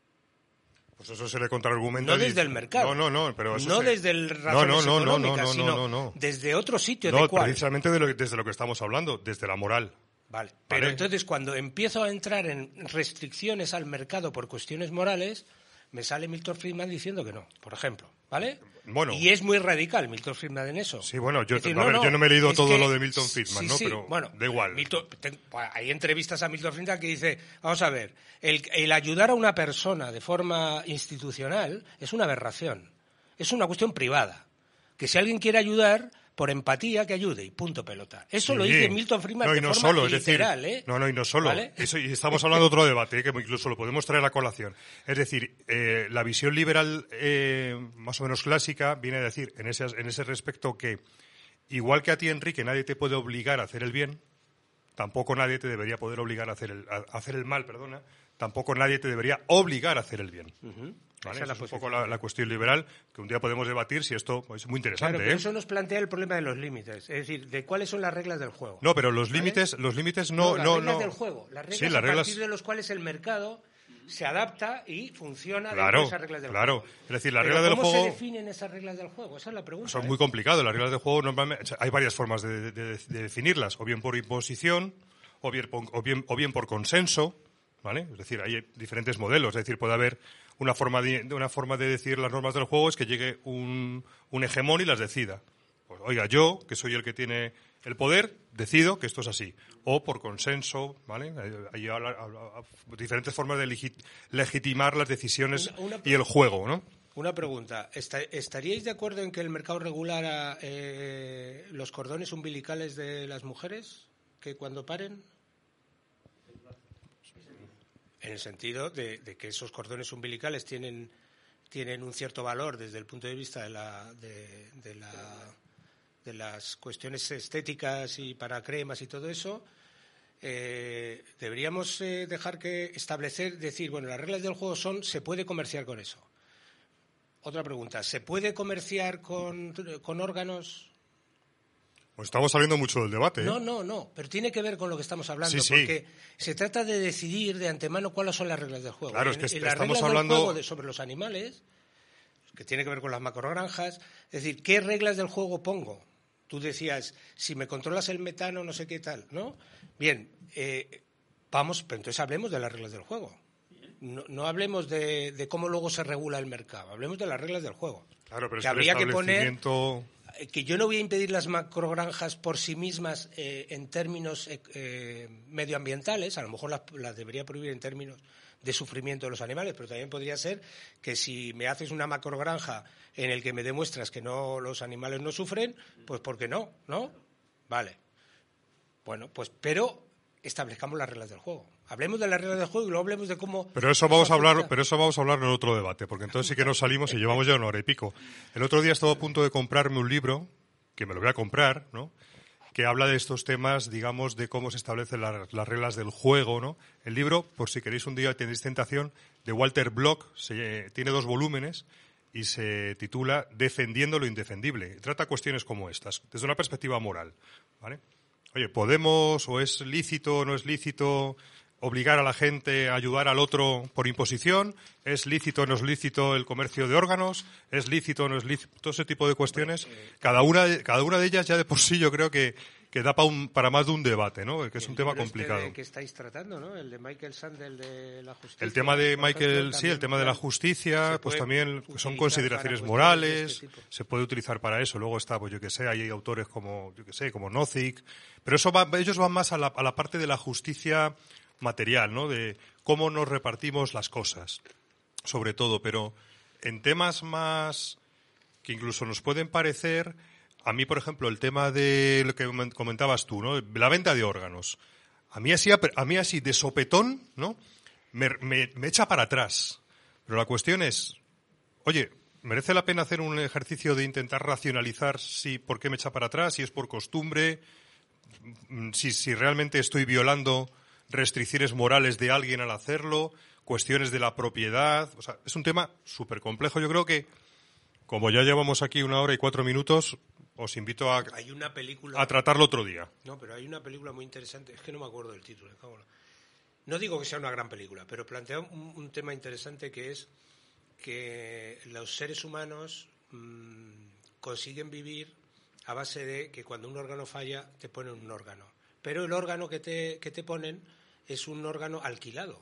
Speaker 3: Pues eso se le contraargumenta.
Speaker 4: No desde el mercado.
Speaker 3: No, no, no. Pero eso
Speaker 4: no
Speaker 3: se...
Speaker 4: desde el razones
Speaker 3: no, no, no,
Speaker 4: económicas,
Speaker 3: no, no,
Speaker 4: sino
Speaker 3: no, no, no.
Speaker 4: desde otro sitio.
Speaker 3: No,
Speaker 4: ¿de cuál?
Speaker 3: precisamente de lo, desde lo que estamos hablando, desde la moral.
Speaker 4: Vale. Pero
Speaker 3: ¿Vale?
Speaker 4: entonces, cuando empiezo a entrar en restricciones al mercado por cuestiones morales, me sale Milton Friedman diciendo que no, por ejemplo, ¿vale?
Speaker 3: Bueno.
Speaker 4: Y es muy radical Milton Friedman en eso.
Speaker 3: Sí, bueno, yo,
Speaker 4: Es decir,
Speaker 3: a ver,
Speaker 4: no, no,
Speaker 3: yo no me he leído
Speaker 4: es
Speaker 3: todo
Speaker 4: que-
Speaker 3: lo de Milton Friedman,
Speaker 4: sí,
Speaker 3: ¿no?
Speaker 4: sí,
Speaker 3: Pero
Speaker 4: bueno,
Speaker 3: da igual.
Speaker 4: Milton- te- hay entrevistas a Milton Friedman que dice, vamos a ver, el, el ayudar a una persona de forma institucional es una aberración, es una cuestión privada. Que si alguien quiere ayudar, por empatía, que ayude, y punto pelota. Eso
Speaker 3: Sí.
Speaker 4: lo dice Milton Friedman
Speaker 3: no, y
Speaker 4: de
Speaker 3: no
Speaker 4: forma
Speaker 3: solo, es
Speaker 4: literal,
Speaker 3: decir,
Speaker 4: ¿eh?
Speaker 3: No, no, y no solo.
Speaker 4: ¿Vale?
Speaker 3: Eso, y estamos hablando de otro debate, ¿eh? Que incluso lo podemos traer a colación. Es decir, eh, la visión liberal eh, más o menos clásica viene a decir en ese, en ese respecto que, igual que a ti, Enrique, nadie te puede obligar a hacer el bien, tampoco nadie te debería poder obligar a hacer el, a hacer el mal, perdona, tampoco nadie te debería obligar a hacer el bien.
Speaker 4: Uh-huh.
Speaker 3: ¿Vale?
Speaker 4: Esa es la
Speaker 3: Esa es un
Speaker 4: posición.
Speaker 3: poco la, la cuestión liberal, que un día podemos debatir si esto es muy interesante.
Speaker 4: Claro, pero
Speaker 3: ¿eh?
Speaker 4: eso nos plantea el problema de los límites, es decir, de cuáles son las reglas del juego.
Speaker 3: No, pero los
Speaker 4: ¿Vale?
Speaker 3: límites, los límites no,
Speaker 4: las
Speaker 3: no,
Speaker 4: reglas
Speaker 3: no.
Speaker 4: del juego, las reglas
Speaker 3: Sí,
Speaker 4: a
Speaker 3: las reglas.
Speaker 4: partir de los cuales el mercado se adapta y funciona dentro
Speaker 3: Claro,
Speaker 4: de esas reglas del
Speaker 3: claro.
Speaker 4: juego.
Speaker 3: Es decir, las
Speaker 4: Pero
Speaker 3: reglas del
Speaker 4: ¿cómo
Speaker 3: juego
Speaker 4: se definen esas reglas del juego? Esa es la pregunta.
Speaker 3: son
Speaker 4: ¿eh?
Speaker 3: muy complicadas. Las reglas del juego normalmente o sea, hay varias formas de, de- de definirlas, o bien por imposición, o bien, por- o bien, o bien por consenso, ¿vale? Es decir, hay diferentes modelos. Es decir, puede haber una forma de, de una forma de decir las normas del juego es que llegue un, un hegemón y las decida. Pues, oiga, yo, que soy el que tiene el poder, decido que esto es así. O por consenso, ¿vale? Hay, hay habla- habla- diferentes formas de legi- legitimar las decisiones
Speaker 4: Una- una-
Speaker 3: y el juego, ¿no?
Speaker 4: Una pregunta. ¿Esta- ¿Estaríais de acuerdo en que el mercado regulara eh, los cordones umbilicales de las mujeres que cuando paren? En el sentido de, de que esos cordones umbilicales tienen, tienen un cierto valor desde el punto de vista de, la, de, de, la, de las cuestiones estéticas y para cremas y todo eso. Eh, deberíamos eh, dejar que establecer, decir, bueno, las reglas del juego son, se puede comerciar con eso. Otra pregunta, ¿se puede comerciar con, con órganos?
Speaker 3: Pues estamos saliendo mucho del debate. ¿eh?
Speaker 4: No, no, no, pero tiene que ver con lo que estamos hablando,
Speaker 3: Sí, sí.
Speaker 4: porque se trata de decidir de antemano cuáles son las reglas del juego.
Speaker 3: Claro, es
Speaker 4: En-
Speaker 3: que
Speaker 4: en las
Speaker 3: estamos
Speaker 4: reglas
Speaker 3: hablando-
Speaker 4: del juego de- sobre los animales, que tiene que ver con las macrogranjas, es decir, ¿qué reglas del juego pongo? Tú decías, si me controlas el metano, no sé qué tal, ¿no? Bien, eh, vamos, pero entonces hablemos de las reglas del juego. No, no hablemos de, de cómo luego se regula el mercado, hablemos de las reglas del juego.
Speaker 3: Claro, pero
Speaker 4: que
Speaker 3: es que el
Speaker 4: habría que poner
Speaker 3: establecimiento-
Speaker 4: eh, que yo no voy a impedir las macrogranjas por sí mismas eh, en términos eh, eh, medioambientales, a lo mejor las, las debería prohibir en términos de sufrimiento de los animales, pero también podría ser que si me haces una macrogranja en el que me demuestras que no los animales no sufren, pues ¿por qué no? ¿No? Vale. Bueno, pues pero establezcamos las reglas del juego. Hablemos de las reglas del juego y luego hablemos de cómo...
Speaker 3: Pero eso vamos a hablar,
Speaker 4: afecta.
Speaker 3: pero eso vamos a hablar en otro debate, porque entonces sí que nos salimos y llevamos ya una hora y pico. El otro día estaba a punto de comprarme un libro, que me lo voy a comprar, ¿no? Que habla de estos temas, digamos, de cómo se establecen la- las reglas del juego, ¿no? El libro, por si queréis un día tenéis tentación, de Walter Block, se- tiene dos volúmenes y se titula Defendiendo lo indefendible. Trata cuestiones como estas, desde una perspectiva moral, ¿vale? Oye, ¿podemos o es lícito o no es lícito obligar a la gente a ayudar al otro por imposición? ¿Es lícito o no es lícito el comercio de órganos? ¿Es lícito o no es lícito? Todo ese tipo de cuestiones. Cada una, de- cada una de ellas ya de por sí yo creo que, que da para, un, para más de un debate, ¿no? Que es un tema complicado.
Speaker 4: Este de que estáis tratando, ¿no? El de Michael Sandel de la justicia.
Speaker 3: El tema de Michael, sí, el tema de la justicia, pues también son consideraciones morales, de este se puede utilizar para eso. Luego está, pues yo que sé, hay autores como, yo que sé, como Nozick, pero eso va, ellos van más a la, a la parte de la justicia material, ¿no? De cómo nos repartimos las cosas, sobre todo. Pero en temas más que incluso nos pueden parecer, a mí, por ejemplo, el tema de lo que comentabas tú, ¿no? La venta de órganos. A mí así, a mí así de sopetón, ¿no? Me, me, me echa para atrás. Pero la cuestión es, oye, ¿merece la pena hacer un ejercicio de intentar racionalizar si por qué me echa para atrás, si es por costumbre, si, si realmente estoy violando restricciones morales de alguien al hacerlo, cuestiones de la propiedad? O sea, es un tema súper complejo. Yo creo que, como ya llevamos aquí una hora y cuatro minutos, os invito a,
Speaker 4: hay una película,
Speaker 3: a tratarlo otro día.
Speaker 4: No, pero hay una película muy interesante, es que no me acuerdo del título. No digo que sea una gran película, pero plantea un, un tema interesante, que es que los seres humanos mmm, consiguen vivir a base de que cuando un órgano falla te ponen un órgano. Pero el órgano que te, que te ponen es un órgano alquilado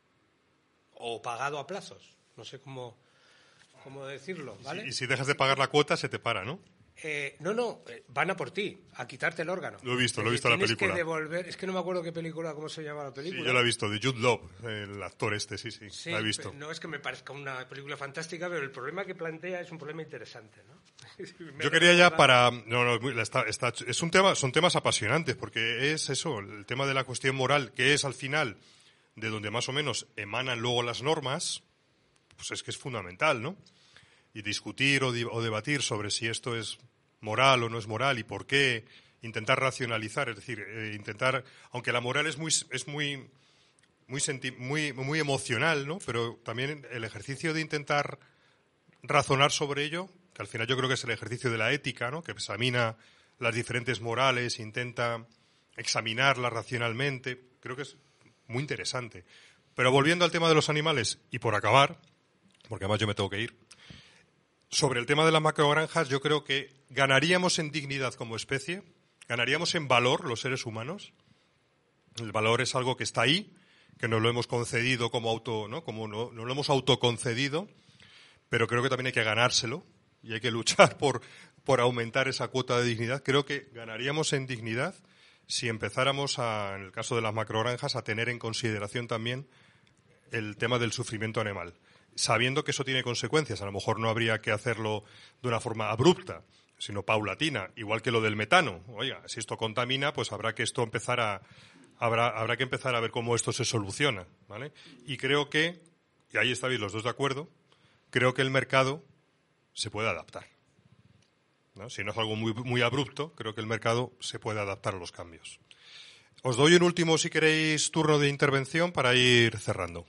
Speaker 4: o pagado a plazos. No sé cómo, cómo decirlo, ¿vale?
Speaker 3: Y si dejas de pagar la cuota se te para, ¿no?
Speaker 4: Eh, no, no, eh, van a por ti, a quitarte el órgano.
Speaker 3: Lo he visto, lo he visto la película.
Speaker 4: Tienes que devolver, es que no me acuerdo qué película, cómo se llama la película.
Speaker 3: Sí, yo la he visto, de Jude Law, el actor este, sí, sí,
Speaker 4: sí,
Speaker 3: la he visto.
Speaker 4: No es que me parezca una película fantástica, pero el problema que plantea es un problema interesante, ¿no?
Speaker 3: Yo quería ya para, no, no, está, está, es un tema, son temas apasionantes, porque es eso, el tema de la cuestión moral, que es al final de donde más o menos emanan luego las normas, pues es que es fundamental, ¿no? Y discutir o, di, o debatir sobre si esto es moral o no es moral y por qué, intentar racionalizar, es decir, eh, intentar, aunque la moral es muy es muy muy senti, muy muy emocional, ¿no? Pero también el ejercicio de intentar razonar sobre ello, que al final yo creo que es el ejercicio de la ética, ¿no? Que examina las diferentes morales, intenta examinarlas racionalmente, creo que es muy interesante. Pero volviendo al tema de los animales, y por acabar, porque además yo me tengo que ir, sobre el tema de las macrogranjas, yo creo que ganaríamos en dignidad como especie, ganaríamos en valor los seres humanos. El valor es algo que está ahí, que nos lo hemos concedido como auto, ¿no? Como no, no lo hemos autoconcedido, pero creo que también hay que ganárselo y hay que luchar por, por aumentar esa cuota de dignidad. Creo que ganaríamos en dignidad si empezáramos, a, en el caso de las macrogranjas, a tener en consideración también el tema del sufrimiento animal, sabiendo que eso tiene consecuencias. A lo mejor no habría que hacerlo de una forma abrupta, sino paulatina, igual que lo del metano. Oiga, si esto contamina, pues habrá que esto empezar a habrá habrá que empezar a ver cómo esto se soluciona, ¿vale? Y creo que, y ahí estáis los dos de acuerdo, creo que el mercado se puede adaptar, ¿no? Si no es algo muy muy abrupto, creo que el mercado se puede adaptar a los cambios. Os doy un último, si queréis, turno de intervención para ir cerrando.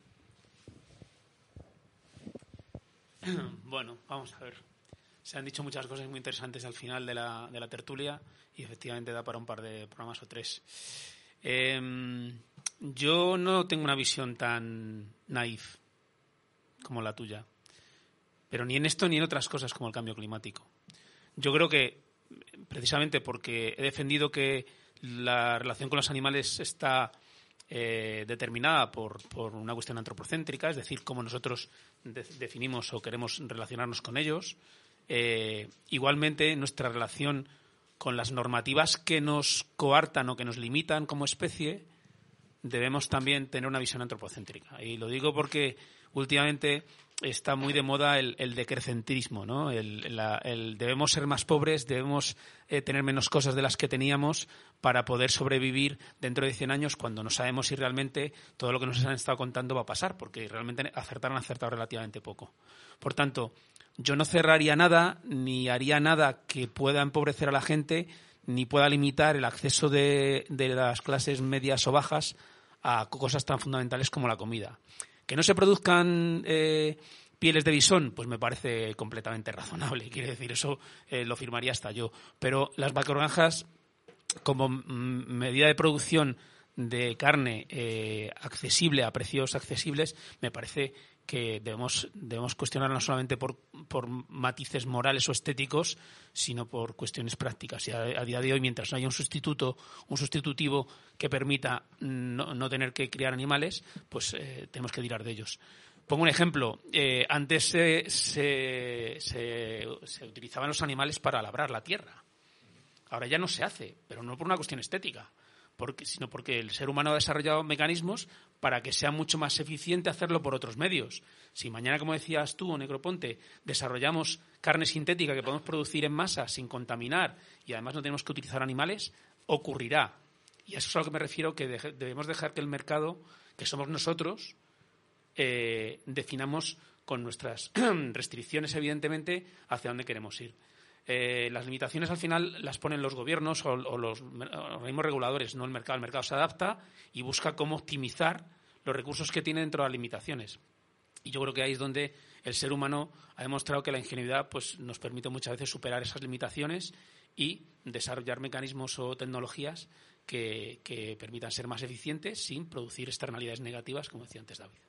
Speaker 5: Bueno, vamos a ver. Se han dicho muchas cosas muy interesantes al final de la, de la tertulia y efectivamente da para un par de programas o tres. Eh, yo no tengo una visión tan naif como la tuya, pero ni en esto ni en otras cosas como el cambio climático. Yo creo que, precisamente porque he defendido que la relación con los animales está Eh, determinada por, por una cuestión antropocéntrica, es decir, cómo nosotros de, definimos o queremos relacionarnos con ellos. Eh, igualmente, nuestra relación con las normativas que nos coartan o que nos limitan como especie, debemos también tener una visión antropocéntrica. Y lo digo porque últimamente está muy de moda el, el decrecentrismo, ¿no? El, la, el debemos ser más pobres, debemos eh, tener menos cosas de las que teníamos para poder sobrevivir dentro de cien años, cuando no sabemos si realmente todo lo que nos han estado contando va a pasar, porque realmente acertar han acertado relativamente poco. Por tanto, yo no cerraría nada, ni haría nada que pueda empobrecer a la gente, ni pueda limitar el acceso de, de las clases medias o bajas a cosas tan fundamentales como la comida. Que no se produzcan eh, pieles de bisón, pues me parece completamente razonable. Quiere decir, eso eh, lo firmaría hasta yo. Pero las macrogranjas, como mm, medida de producción de carne eh, accesible a precios accesibles, me parece que debemos debemos cuestionar no solamente por, por matices morales o estéticos, sino por cuestiones prácticas. Y a, a día de hoy, mientras no haya un sustituto, un sustitutivo que permita no, no tener que criar animales, pues eh, tenemos que tirar de ellos. Pongo un ejemplo. Eh, antes se, se, se, se utilizaban los animales para labrar la tierra. Ahora ya no se hace, pero no por una cuestión estética, porque, sino porque el ser humano ha desarrollado mecanismos para que sea mucho más eficiente hacerlo por otros medios. Si mañana, como decías tú, Necroponte, desarrollamos carne sintética que podemos producir en masa sin contaminar y además no tenemos que utilizar animales, ocurrirá. Y a eso es a lo que me refiero, que deje, debemos dejar que el mercado, que somos nosotros, eh, definamos con nuestras restricciones, evidentemente, hacia dónde queremos ir. Eh, las limitaciones al final las ponen los gobiernos o, o los organismos reguladores, no el mercado. El mercado se adapta y busca cómo optimizar los recursos que tiene dentro de las limitaciones. Y yo creo que ahí es donde el ser humano ha demostrado que la ingenuidad pues, nos permite muchas veces superar esas limitaciones y desarrollar mecanismos o tecnologías que, que permitan ser más eficientes sin producir externalidades negativas, como decía antes David.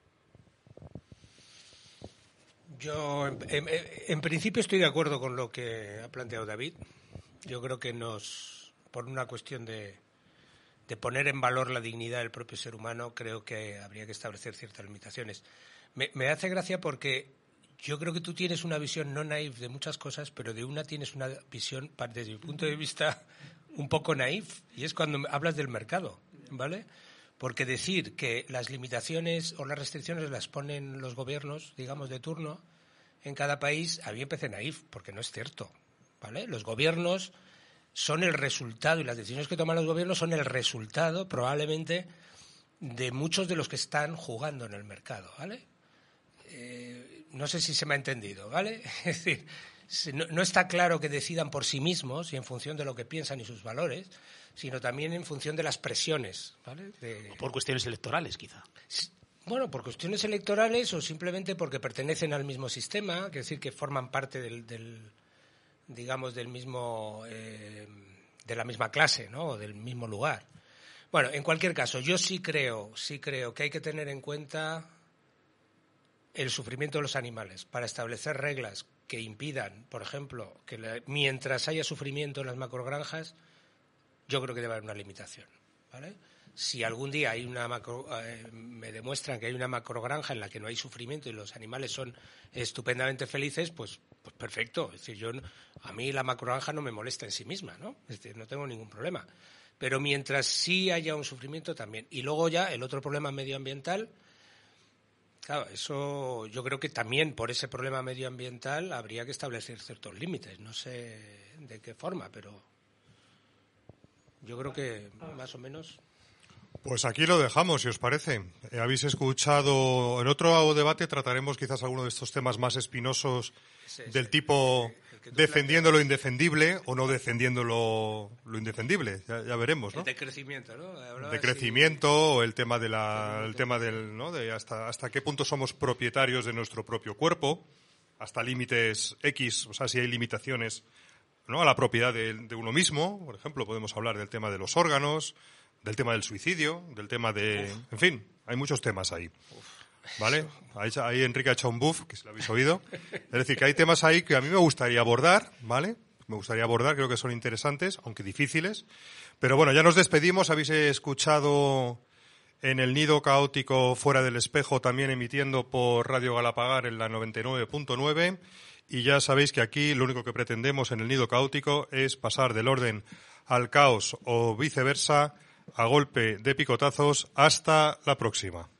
Speaker 4: Yo, en, en, en principio, estoy de acuerdo con lo que ha planteado David. Yo creo que nos, por una cuestión de, de poner en valor la dignidad del propio ser humano, creo que habría que establecer ciertas limitaciones. Me, me hace gracia porque yo creo que tú tienes una visión no naif de muchas cosas, pero de una tienes una visión, desde mi punto de vista, un poco naif, y es cuando hablas del mercado, ¿vale? Porque decir que las limitaciones o las restricciones las ponen los gobiernos, digamos, de turno en cada país, a mí me parece naif, porque no es cierto, ¿vale? Los gobiernos son el resultado, y las decisiones que toman los gobiernos son el resultado, probablemente, de muchos de los que están jugando en el mercado, ¿vale? Eh, no sé si se me ha entendido, ¿vale? Es decir, no, no está claro que decidan por sí mismos y en función de lo que piensan y sus valores, sino también en función de las presiones, ¿vale? De...
Speaker 5: O por cuestiones electorales, quizá.
Speaker 4: Bueno, por cuestiones electorales o simplemente porque pertenecen al mismo sistema, es decir, que forman parte del, del digamos, del mismo, eh, de la misma clase, ¿no? O del mismo lugar. Bueno, en cualquier caso, yo sí creo, sí creo que hay que tener en cuenta el sufrimiento de los animales para establecer reglas que impidan, por ejemplo, que la, mientras haya sufrimiento en las macrogranjas, yo creo que debe haber una limitación, ¿vale? Si algún día hay una macro, eh, me demuestran que hay una macrogranja en la que no hay sufrimiento y los animales son estupendamente felices, pues, pues perfecto. Es decir, yo, a mí la macrogranja no me molesta en sí misma, ¿no? Es decir, no tengo ningún problema. Pero mientras sí haya un sufrimiento también. Y luego ya el otro problema medioambiental, claro, eso yo creo que también por ese problema medioambiental habría que establecer ciertos límites. No sé de qué forma, pero yo creo que más o menos.
Speaker 3: Pues aquí lo dejamos, si os parece. Eh, habéis escuchado, en otro debate trataremos quizás alguno de estos temas más espinosos sí, sí, del tipo sí, sí, defendiendo lo indefendible o no defendiendo lo, lo indefendible. Ya, ya veremos, ¿no?
Speaker 4: El decrecimiento, ¿no? Hablaba
Speaker 3: Decrecimiento o el tema de la, el tema del, ¿no? De hasta hasta qué punto somos propietarios de nuestro propio cuerpo, hasta límites X, o sea, si hay limitaciones, ¿no? A la propiedad de, de uno mismo. Por ejemplo, podemos hablar del tema de los órganos, del tema del suicidio, del tema de... Uf. En fin, hay muchos temas ahí, ¿vale? Ahí, ahí Enrique ha echado un buff, que si lo habéis oído. Es decir, que hay temas ahí que a mí me gustaría abordar, ¿vale? Me gustaría abordar, creo que son interesantes, aunque difíciles. Pero bueno, ya nos despedimos. Habéis escuchado en el Nido Caótico Fuera del Espejo, también emitiendo por Radio Galapagar en la noventa y nueve punto nueve. Y ya sabéis que aquí lo único que pretendemos en el Nido Caótico es pasar del orden al caos o viceversa, a golpe de picotazos. Hasta la próxima.